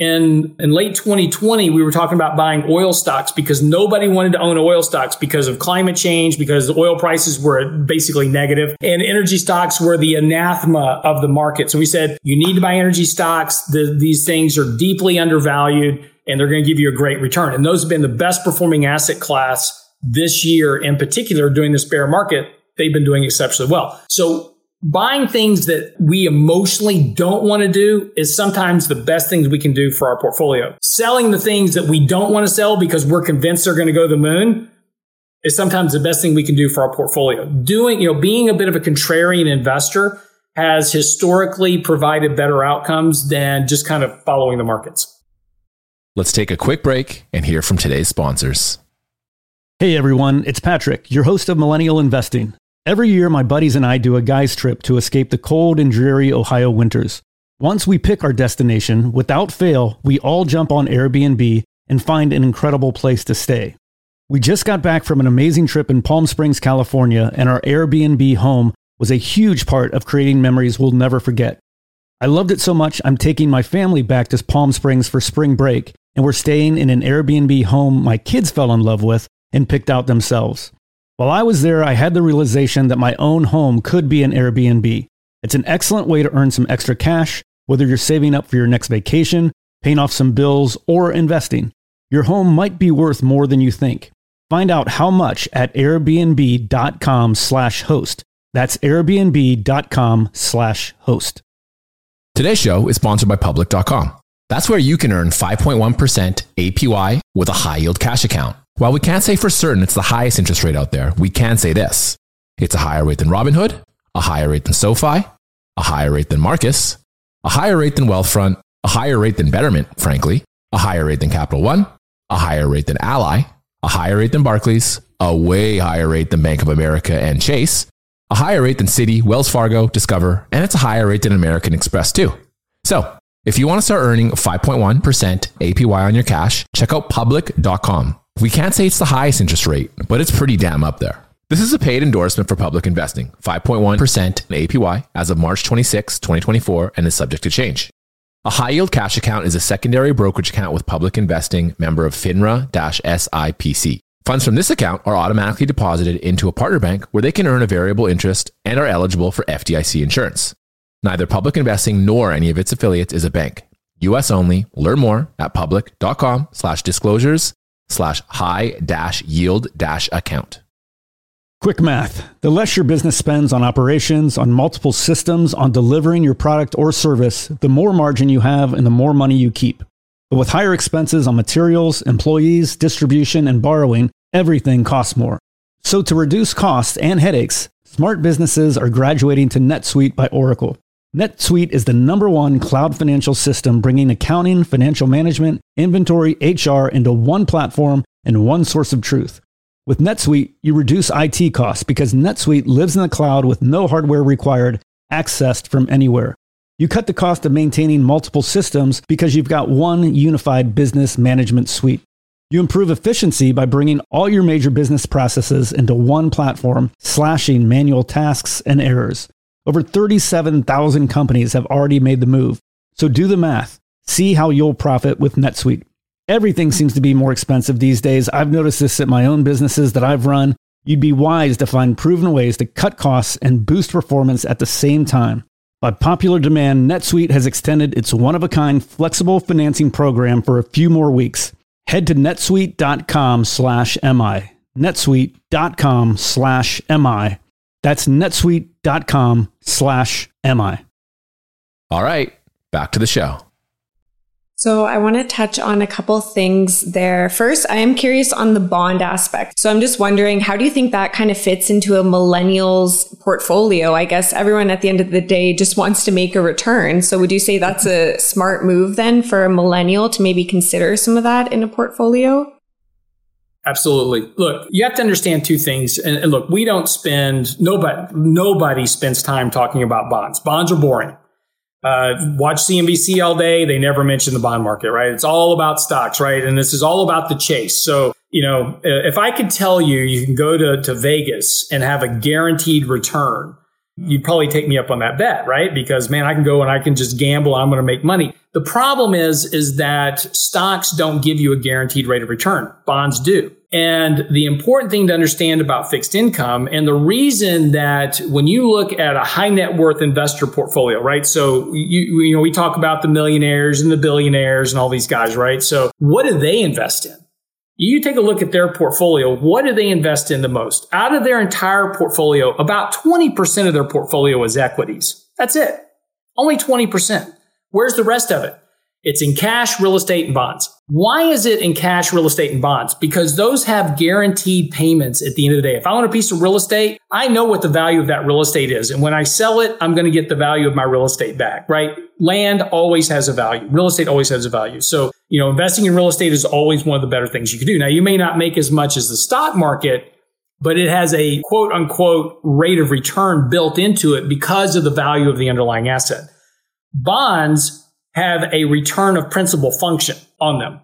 in late 2020, we were talking about buying oil stocks because nobody wanted to own oil stocks because of climate change, because the oil prices were basically negative, and energy stocks were the anathema of the market. So we said, you need to buy energy stocks. These things are deeply undervalued and they're going to give you a great return. And those have been the best performing asset class this year in particular during this bear market. They've been doing exceptionally well. So buying things that we emotionally don't want to do is sometimes the best things we can do for our portfolio. Selling the things that we don't want to sell because we're convinced they're going to go to the moon is sometimes the best thing we can do for our portfolio. Being a bit of a contrarian investor has historically provided better outcomes than just kind of following the markets. Let's take a quick break and hear from today's sponsors. Hey everyone, it's Patrick, your host of Millennial Investing. Every year, my buddies and I do a guy's trip to escape the cold and dreary Ohio winters. Once we pick our destination, without fail, we all jump on Airbnb and find an incredible place to stay. We just got back from an amazing trip in Palm Springs, California, and our Airbnb home was a huge part of creating memories we'll never forget. I loved it so much, I'm taking my family back to Palm Springs for spring break, and we're staying in an Airbnb home my kids fell in love with and picked out themselves. While I was there, I had the realization that my own home could be an Airbnb. It's an excellent way to earn some extra cash, whether you're saving up for your next vacation, paying off some bills, or investing. Your home might be worth more than you think. Find out how much at airbnb.com/host. That's airbnb.com/host. Today's show is sponsored by public.com. That's where you can earn 5.1% APY with a high yield cash account. While we can't say for certain it's the highest interest rate out there, we can say this. It's a higher rate than Robinhood, a higher rate than SoFi, a higher rate than Marcus, a higher rate than Wealthfront, a higher rate than Betterment, frankly, a higher rate than Capital One, a higher rate than Ally, a higher rate than Barclays, a way higher rate than Bank of America and Chase, a higher rate than Citi, Wells Fargo, Discover, and it's a higher rate than American Express too. So, if you want to start earning 5.1% APY on your cash, check out public.com. We can't say it's the highest interest rate, but it's pretty damn up there. This is a paid endorsement for Public Investing, 5.1% APY as of March 26, 2024, and is subject to change. A high-yield cash account is a secondary brokerage account with Public Investing, member of FINRA-SIPC. Funds from this account are automatically deposited into a partner bank where they can earn a variable interest and are eligible for FDIC insurance. Neither Public Investing nor any of its affiliates is a bank. U.S. only. Learn more at public.com/disclosures/high-yield-account. Quick math. The less your business spends on operations, on multiple systems, on delivering your product or service, the more margin you have and the more money you keep. But with higher expenses on materials, employees, distribution, and borrowing, everything costs more. So to reduce costs and headaches, smart businesses are graduating to NetSuite by Oracle. NetSuite is the #1 cloud financial system bringing accounting, financial management, inventory, HR into one platform and one source of truth. With NetSuite, you reduce IT costs because NetSuite lives in the cloud with no hardware required, accessed from anywhere. You cut the cost of maintaining multiple systems because you've got one unified business management suite. You improve efficiency by bringing all your major business processes into one platform, slashing manual tasks and errors. Over 37,000 companies have already made the move. So do the math. See how you'll profit with NetSuite. Everything seems to be more expensive these days. I've noticed this at my own businesses that I've run. You'd be wise to find proven ways to cut costs and boost performance at the same time. By popular demand, NetSuite has extended its one-of-a-kind flexible financing program for a few more weeks. Head to netsuite.com/MI. netsuite.com/MI. That's netsuite.com/MI. All right, back to the show. So I want to touch on a couple things there. First, I am curious on the bond aspect. So I'm just wondering, how do you think that kind of fits into a millennial's portfolio? I guess everyone at the end of the day just wants to make a return. So would you say that's a smart move then for a millennial to maybe consider some of that in a portfolio? Absolutely. Look, you have to understand two things. And look, we don't spend, nobody spends time talking about bonds. Bonds are boring. Watch CNBC all day. They never mention the bond market, right? It's all about stocks, right? And this is all about the chase. So, if I could tell you, you can go to Vegas and have a guaranteed return, you'd probably take me up on that bet, right? Because, man, I can go and I can just gamble. I'm going to make money. The problem is that stocks don't give you a guaranteed rate of return. Bonds do. And the important thing to understand about fixed income, and the reason that when you look at a high net worth investor portfolio, right? So, you know, we talk about the millionaires and the billionaires and all these guys, right? So what do they invest in? You take a look at their portfolio. What do they invest in the most? Out of their entire portfolio, about 20% of their portfolio is equities. That's it. Only 20%. Where's the rest of it? It's in cash, real estate, and bonds. Why is it in cash, real estate, and bonds? Because those have guaranteed payments at the end of the day. If I want a piece of real estate, I know what the value of that real estate is. And when I sell it, I'm going to get the value of my real estate back, right? Land always has a value. Real estate always has a value. So, you know, investing in real estate is always one of the better things you can do. Now, you may not make as much as the stock market, but it has a quote unquote rate of return built into it because of the value of the underlying asset. Bonds have a return of principal function on them.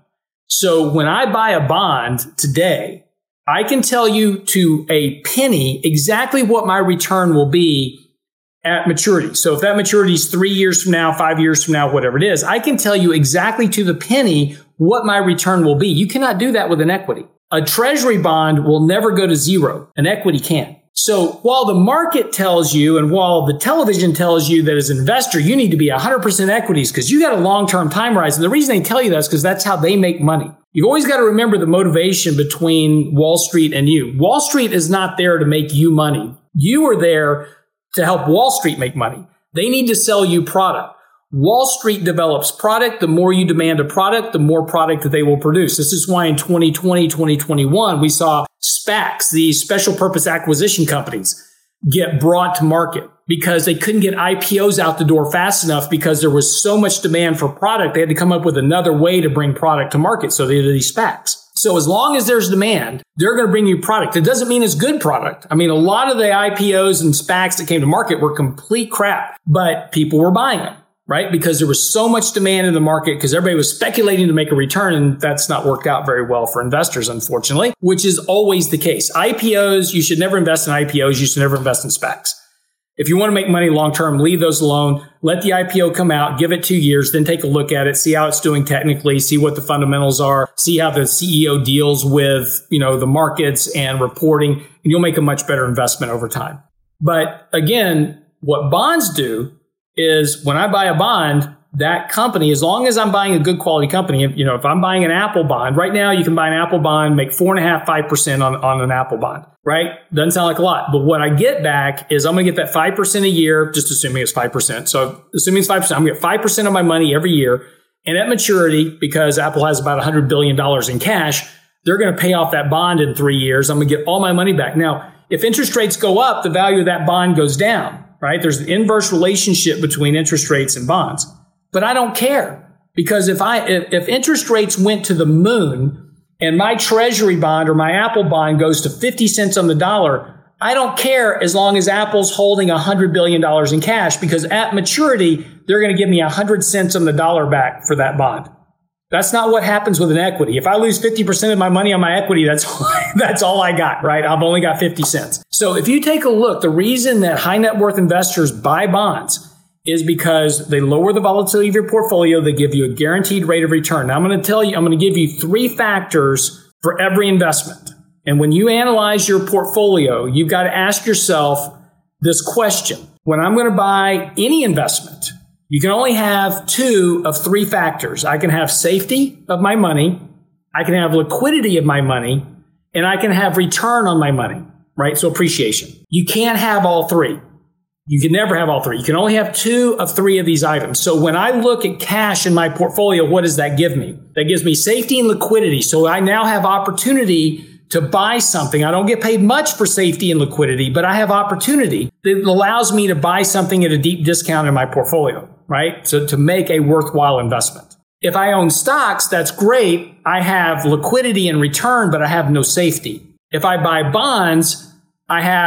So when I buy a bond today, I can tell you to a penny exactly what my return will be at maturity. So if that maturity is 3 years from now, 5 years from now, whatever it is, I can tell you exactly to the penny what my return will be. You cannot do that with an equity. A treasury bond will never go to zero. An equity can. So while the market tells you and while the television tells you that as an investor, you need to be 100% equities because you got a long-term time horizon. The reason they tell you that is because that's how they make money. You've always got to remember the motivation between Wall Street and you. Wall Street is not there to make you money. You are there to help Wall Street make money. They need to sell you product. Wall Street develops product. The more you demand a product, the more product that they will produce. This is why in 2020, 2021, we saw SPACs, these special purpose acquisition companies, get brought to market because they couldn't get IPOs out the door fast enough because there was so much demand for product. They had to come up with another way to bring product to market. So they did these SPACs. So as long as there's demand, they're going to bring you product. It doesn't mean it's good product. I mean, a lot of the IPOs and SPACs that came to market were complete crap, but people were buying them. Right? Because there was so much demand in the market because everybody was speculating to make a return. And that's not worked out very well for investors, unfortunately, which is always the case. IPOs, you should never invest in IPOs. You should never invest in SPACs. If you want to make money long term, leave those alone. Let the IPO come out, give it 2 years, then take a look at it, see how it's doing technically, see what the fundamentals are, see how the CEO deals with, you know, the markets and reporting, and you'll make a much better investment over time. But again, what bonds do is when I buy a bond, that company, as long as I'm buying a good quality company, you know, if I'm buying an Apple bond, right now you can buy an Apple bond, make 4.5%, 5% on an Apple bond, right? Doesn't sound like a lot. But what I get back is I'm going to get that 5% a year, just assuming it's 5%. So assuming it's 5%, I'm going to get 5% of my money every year. And at maturity, because Apple has about $100 billion in cash, they're going to pay off that bond in 3 years. I'm going to get all my money back. Now, if interest rates go up, the value of that bond goes down. Right? There's an inverse relationship between interest rates and bonds. But I don't care because if interest rates went to the moon and my treasury bond or my Apple bond goes to 50 cents on the dollar, I don't care as long as Apple's holding $100 billion in cash because at maturity, they're going to give me 100 cents on the dollar back for that bond. That's not what happens with an equity. If I lose 50% of my money on my equity, that's all I got, right? I've only got 50 cents. So if you take a look, the reason that high net worth investors buy bonds is because they lower the volatility of your portfolio. They give you a guaranteed rate of return. Now I'm going to give you 3 factors for every investment. And when you analyze your portfolio, you've got to ask yourself this question. When I'm going to buy any investment, you can only have 2 of 3 factors. I can have safety of my money, I can have liquidity of my money, and I can have return on my money, right? So appreciation. You can't have all 3. You can never have all 3. You can only have 2 of 3 of these items. So when I look at cash in my portfolio, what does that give me? That gives me safety and liquidity. So I now have opportunity to buy something. I don't get paid much for safety and liquidity, but I have opportunity that allows me to buy something at a deep discount in my portfolio, right? So to make a worthwhile investment. If I own stocks, that's great. I have liquidity and return, but I have no safety. If I buy bonds, I have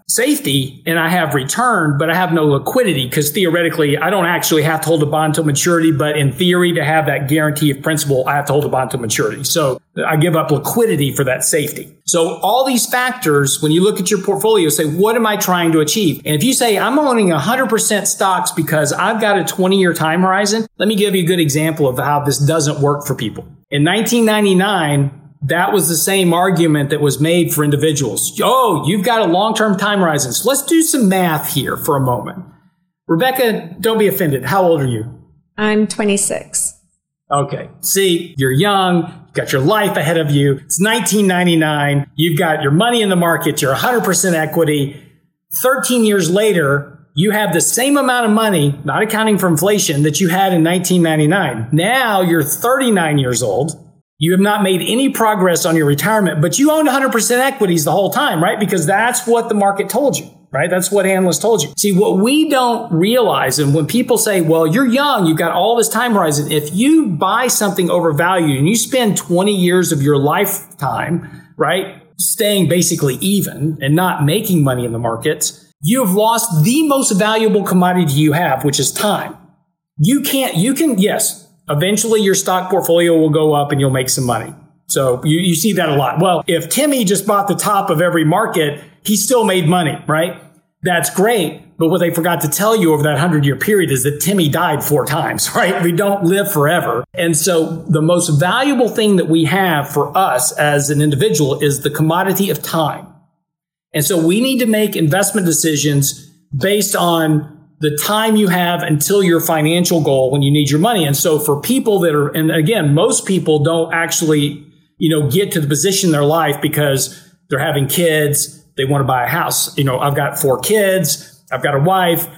safety and I have return, but I have no liquidity because theoretically I don't actually have to hold a bond till maturity. But in theory, to have that guarantee of principal, I have to hold a bond till maturity. So I give up liquidity for that safety. So all these factors, when you look at your portfolio, say, what am I trying to achieve? And if you say, I'm owning 100% stocks because I've got a 20-year time horizon, let me give you a good example of how this doesn't work for people. In 1999, that was the same argument that was made for individuals. Oh, you've got a long-term time horizon. So let's do some math here for a moment. Rebecca, don't be offended. How old are you? I'm 26. Okay. See, you're young. You've got your life ahead of you. It's 1999. You've got your money in the market. You're 100% equity. 13 years later, you have the same amount of money, not accounting for inflation, that you had in 1999. Now you're 39 years old. You have not made any progress on your retirement, but you owned 100% equities the whole time, right? Because that's what the market told you, right? That's what analysts told you. See, what we don't realize, and when people say, well, you're young, you've got all this time horizon. If you buy something overvalued and you spend 20 years of your lifetime, right, staying basically even and not making money in the markets, you have lost the most valuable commodity you have, which is time. Yes. Eventually, your stock portfolio will go up and you'll make some money. So you see that a lot. Well, if Timmy just bought the top of every market, he still made money, right? That's great. But what they forgot to tell you over that 100-year period is that Timmy died 4 times, right? We don't live forever. And so the most valuable thing that we have for us as an individual is the commodity of time. And so we need to make investment decisions based on the time you have until your financial goal when you need your money. And so for people that are, and again, most people don't actually, get to the position in their life because they're having kids. They want to buy a house. I've got 4 kids. I've got a wife,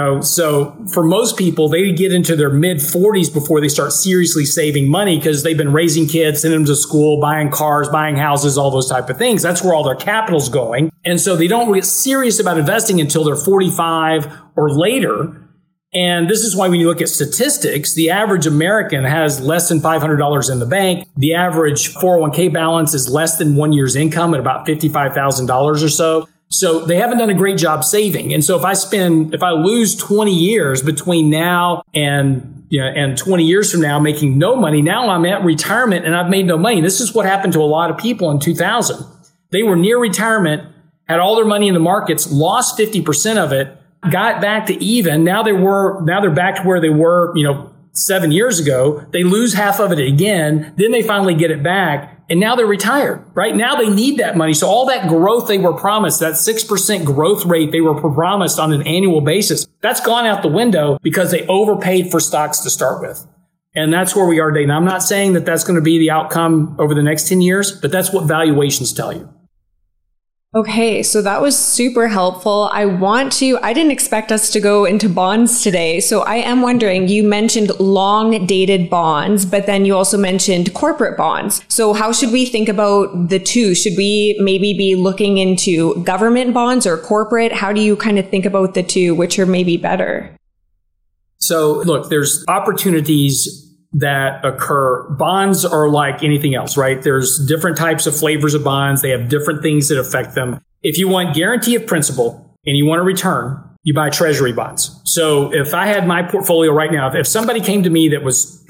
so for most people, they get into their mid 40s before they start seriously saving money because they've been raising kids, sending them to school, buying cars, buying houses, all those type of things. That's where all their capital's going. And so they don't get serious about investing until they're 45 or later. And this is why when you look at statistics, the average American has less than $500 in the bank. The average 401k balance is less than 1 year's income at about $55,000 or so. So they haven't done a great job saving. And so if I lose 20 years between now and 20 years from now making no money, now I'm at retirement and I've made no money. This is what happened to a lot of people in 2000. They were near retirement, had all their money in the markets, lost 50% of it, got back to even. Now they're back to where they were, 7 years ago. They lose half of it again. Then they finally get it back. And now they're retired, right? Now they need that money. So all that growth they were promised, that 6% growth rate they were promised on an annual basis, that's gone out the window because they overpaid for stocks to start with. And that's where we are today. Now, I'm not saying that that's going to be the outcome over the next 10 years, but that's what valuations tell you. Okay, so that was super helpful. I didn't expect us to go into bonds today. So I am wondering, you mentioned long dated bonds, but then you also mentioned corporate bonds. So how should we think about the two? Should we maybe be looking into government bonds or corporate? How do you kind of think about the two, which are maybe better? So look, there's opportunities that occur. Bonds are like anything else, right? There's different types of flavors of bonds. They have different things that affect them. If you want guarantee of principal and you want a return, you buy treasury bonds. So if I had my portfolio right now, if somebody came to me that was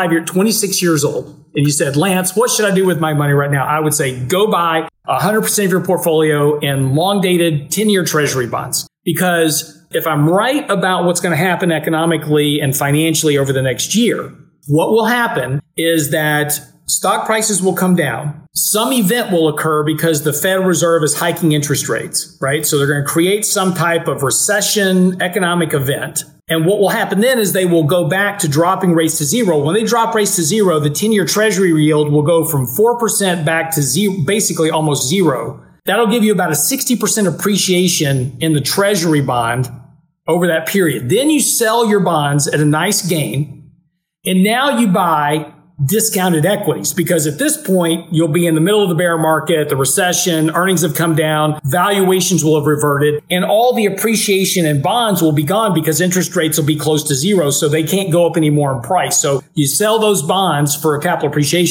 26 years old and you said, Lance, what should I do with my money right now? I would say, go buy 100% of your portfolio in long dated 10-year treasury bonds. Because if I'm right about what's going to happen economically and financially over the next year, what will happen is that stock prices will come down. Some event will occur because the Federal Reserve is hiking interest rates, right? So they're going to create some type of recession economic event. And what will happen then is they will go back to dropping rates to zero. When they drop rates to zero, the 10-year treasury yield will go from 4% back to zero, basically almost zero. That'll give you about a 60% appreciation in the treasury bond over that period. Then you sell your bonds at a nice gain. And now you buy discounted equities because at this point, you'll be in the middle of the bear market, the recession, earnings have come down, valuations will have reverted, and all the appreciation in bonds will be gone because interest rates will be close to zero, so they can't go up anymore in price. So you sell those bonds for a capital appreciation.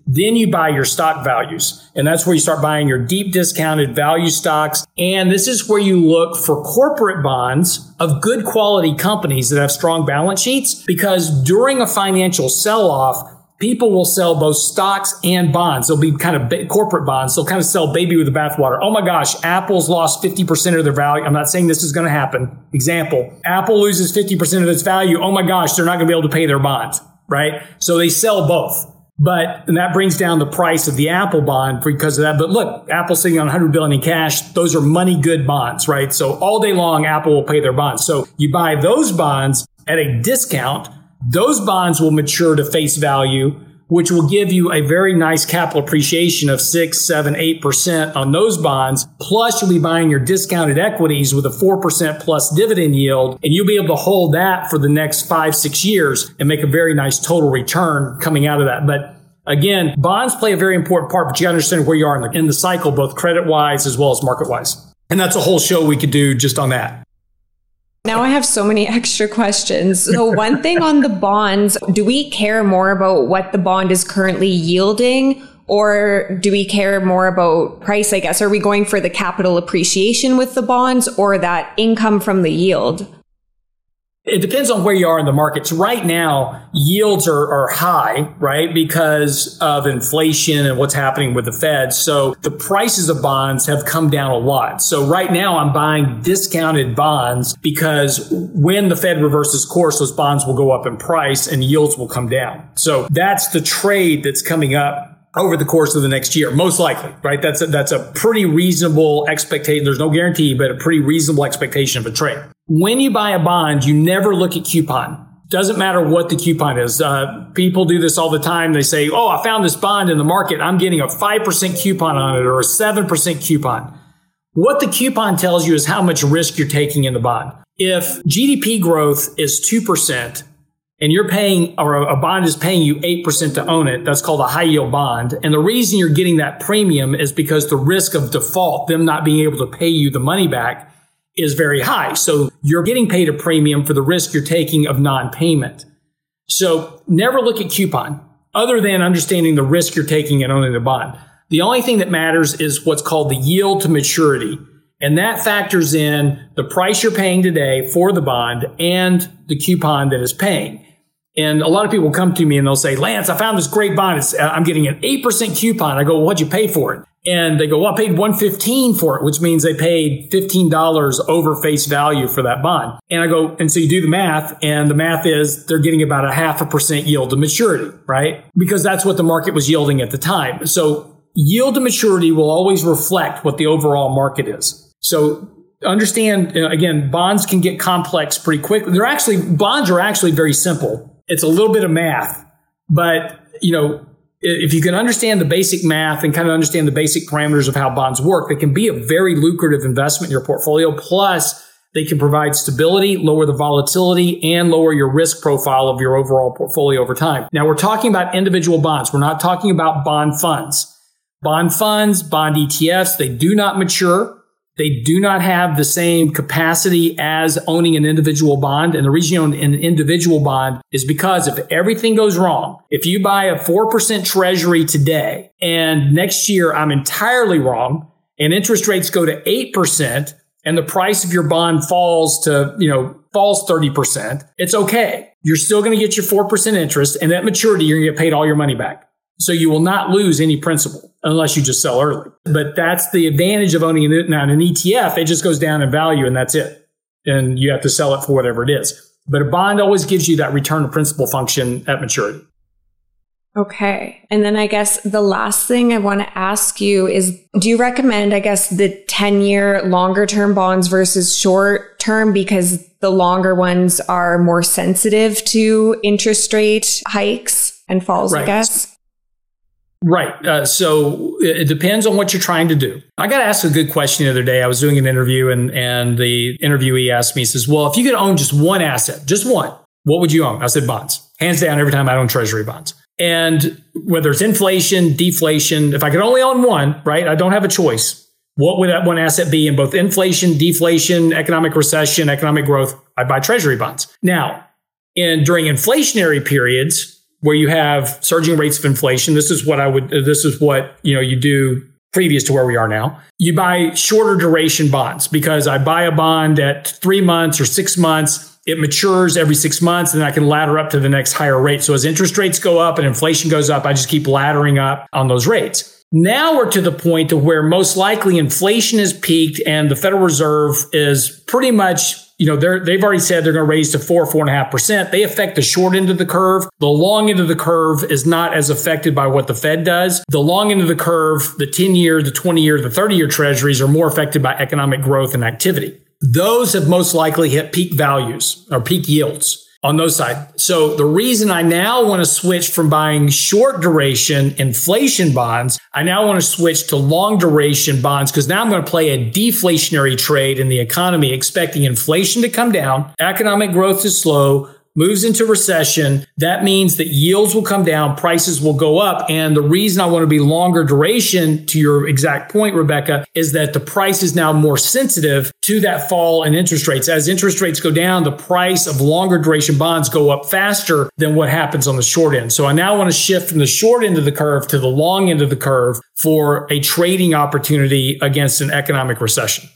Then you buy your stock values. And that's where you start buying your deep discounted value stocks. And this is where you look for corporate bonds of good quality companies that have strong balance sheets, because during a financial sell-off, people will sell both stocks and bonds. They'll be kind of corporate bonds. They'll kind of sell baby with the bathwater. Oh my gosh, Apple's lost 50% of their value. I'm not saying this is going to happen. Example, Apple loses 50% of its value. Oh my gosh, they're not going to be able to pay their bonds, right? So they sell both. And that brings down the price of the Apple bond because of that. But look, Apple's sitting on $100 billion in cash. Those are money good bonds, right? So all day long, Apple will pay their bonds. So you buy those bonds at a discount. Those bonds will mature to face value, which will give you a very nice capital appreciation of 6, 7, 8% on those bonds. Plus, you'll be buying your discounted equities with a 4% plus dividend yield, and you'll be able to hold that for the next 5, 6 years and make a very nice total return coming out of that. But again, bonds play a very important part, but you got to understand where you are in the cycle, both credit-wise as well as market-wise. And that's a whole show we could do just on that. Now I have so many extra questions. So one thing on the bonds, do we care more about what the bond is currently yielding, or do we care more about price, I guess? Are we going for the capital appreciation with the bonds or that income from the yield? It depends on where you are in the markets. Right now, yields are high, right? Because of inflation and what's happening with the Fed. So the prices of bonds have come down a lot. So right now I'm buying discounted bonds because when the Fed reverses course, those bonds will go up in price and yields will come down. So that's the trade that's coming up over the course of the next year, most likely, right? That's a pretty reasonable expectation. There's no guarantee, but a pretty reasonable expectation of a trade. When you buy a bond, you never look at coupon. Doesn't matter what the coupon is. People do this all the time. They say, oh, I found this bond in the market. I'm getting a 5% coupon on it or a 7% coupon. What the coupon tells you is how much risk you're taking in the bond. If GDP growth is 2%, and you're paying, or a bond is paying you 8% to own it, that's called a high yield bond. And the reason you're getting that premium is because the risk of default, them not being able to pay you the money back, is very high. So you're getting paid a premium for the risk you're taking of non-payment. So never look at coupon other than understanding the risk you're taking in owning the bond. The only thing that matters is what's called the yield to maturity. And that factors in the price you're paying today for the bond and the coupon that is paying. And a lot of people come to me and they'll say, Lance, I found this great bond. I'm getting an 8% coupon. I go, well, what'd you pay for it? And they go, well, I paid $115 for it, which means they paid $15 over face value for that bond. And I go, and so you do the math, and the math is they're getting about a 0.5% yield to maturity, right? Because that's what the market was yielding at the time. So yield to maturity will always reflect what the overall market is. So understand, again, bonds can get complex pretty quickly. Bonds are actually very simple. It's a little bit of math, but, if you can understand the basic math and kind of understand the basic parameters of how bonds work, they can be a very lucrative investment in your portfolio. Plus, they can provide stability, lower the volatility, and lower your risk profile of your overall portfolio over time. Now, we're talking about individual bonds. We're not talking about bond funds. Bond funds, bond ETFs, they do not mature. They do not have the same capacity as owning an individual bond. And the reason you own an individual bond is because if everything goes wrong, if you buy a 4% treasury today and next year I'm entirely wrong and interest rates go to 8% and the price of your bond falls 30%, it's okay. You're still going to get your 4% interest, and at maturity, you're going to get paid all your money back. So you will not lose any principal unless you just sell early. But that's the advantage of owning an ETF. It just goes down in value and that's it. And you have to sell it for whatever it is. But a bond always gives you that return to principal function at maturity. Okay. And then I guess the last thing I want to ask you is, do you recommend, the 10-year longer term bonds versus short term, because the longer ones are more sensitive to interest rate hikes and falls, right. I guess? Right. So it depends on what you're trying to do. I got asked a good question the other day. I was doing an interview and the interviewee asked me, he says, well, if you could own just one asset, just one, what would you own? I said bonds. Hands down, every time I own treasury bonds. And whether it's inflation, deflation, if I could only own one, right, I don't have a choice. What would that one asset be in both inflation, deflation, economic recession, economic growth? I'd buy treasury bonds. Now, during inflationary periods, where you have surging rates of inflation. This is what you do previous to where we are now. You buy shorter duration bonds because I buy a bond at 3 months or 6 months. It matures every 6 months and I can ladder up to the next higher rate. So as interest rates go up and inflation goes up, I just keep laddering up on those rates. Now we're to the point to where most likely inflation has peaked and the Federal Reserve is pretty much, they've already said they're going to raise to 4.5%. They affect the short end of the curve. The long end of the curve is not as affected by what the Fed does. The long end of the curve, the 10-year, the 20-year, the 30-year treasuries are more affected by economic growth and activity. Those have most likely hit peak values or peak yields on those sides. So the reason I now want to switch from buying short duration inflation bonds, I now want to switch to long duration bonds because now I'm going to play a deflationary trade in the economy, expecting inflation to come down, economic growth to slow, moves into recession. That means that yields will come down, prices will go up. And the reason I want to be longer duration, to your exact point, Rebecca, is that the price is now more sensitive to that fall in interest rates. As interest rates go down, the price of longer duration bonds go up faster than what happens on the short end. So I now want to shift from the short end of the curve to the long end of the curve for a trading opportunity against an economic recession.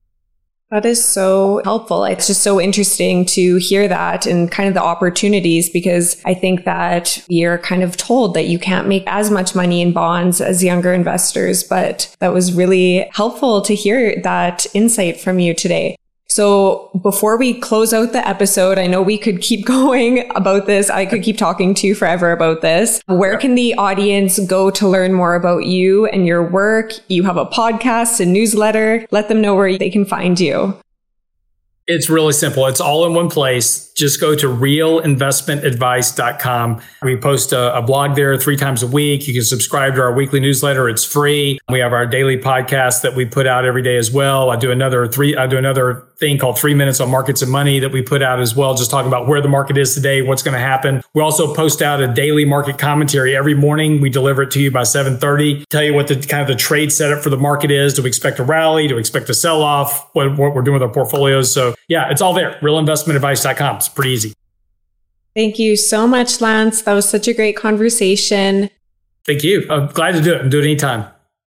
That is so helpful. It's just so interesting to hear that and kind of the opportunities, because I think that you're kind of told that you can't make as much money in bonds as younger investors, but that was really helpful to hear that insight from you today. So before we close out the episode, I know we could keep going about this. I could keep talking to you forever about this. Where can the audience go to learn more about you and your work? You have a podcast, a newsletter. Let them know where they can find you. It's really simple. It's all in one place. Just go to realinvestmentadvice.com. We post a blog there 3 times a week. You can subscribe to our weekly newsletter. It's free. We have our daily podcast that we put out every day as well. I do another thing called 3 Minutes on Markets and Money that we put out as well, just talking about where the market is today, what's going to happen. We also post out a daily market commentary every morning. We deliver it to you by 7:30. Tell you what the kind of the trade setup for the market is. Do we expect a rally? Do we expect a sell-off? What we're doing with our portfolios. So yeah, it's all there. realinvestmentadvice.com. It's pretty easy. Thank you so much, Lance. That was such a great conversation. Thank you. I'm glad to do it and do it anytime.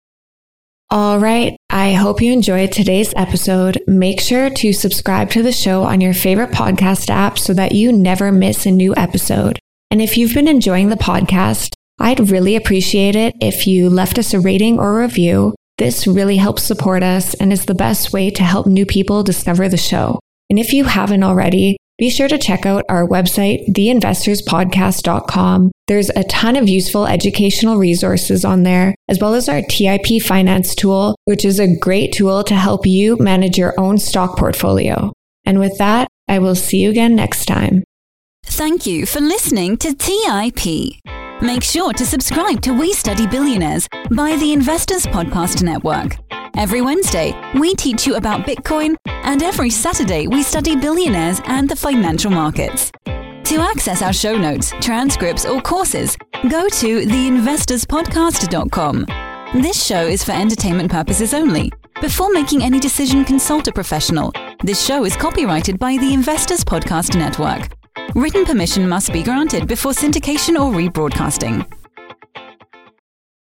All right. I hope you enjoyed today's episode. Make sure to subscribe to the show on your favorite podcast app so that you never miss a new episode. And if you've been enjoying the podcast, I'd really appreciate it if you left us a rating or review. This really helps support us and is the best way to help new people discover the show. And if you haven't already, be sure to check out our website, theinvestorspodcast.com. There's a ton of useful educational resources on there, as well as our TIP Finance tool, which is a great tool to help you manage your own stock portfolio. And with that, I will see you again next time. Thank you for listening to TIP. Make sure to subscribe to We Study Billionaires by the Investors Podcast Network. Every Wednesday, we teach you about Bitcoin, and every Saturday, we study billionaires and the financial markets. To access our show notes, transcripts, or courses, go to theinvestorspodcast.com. This show is for entertainment purposes only. Before making any decision, consult a professional. This show is copyrighted by the Investors Podcast Network. Written permission must be granted before syndication or rebroadcasting.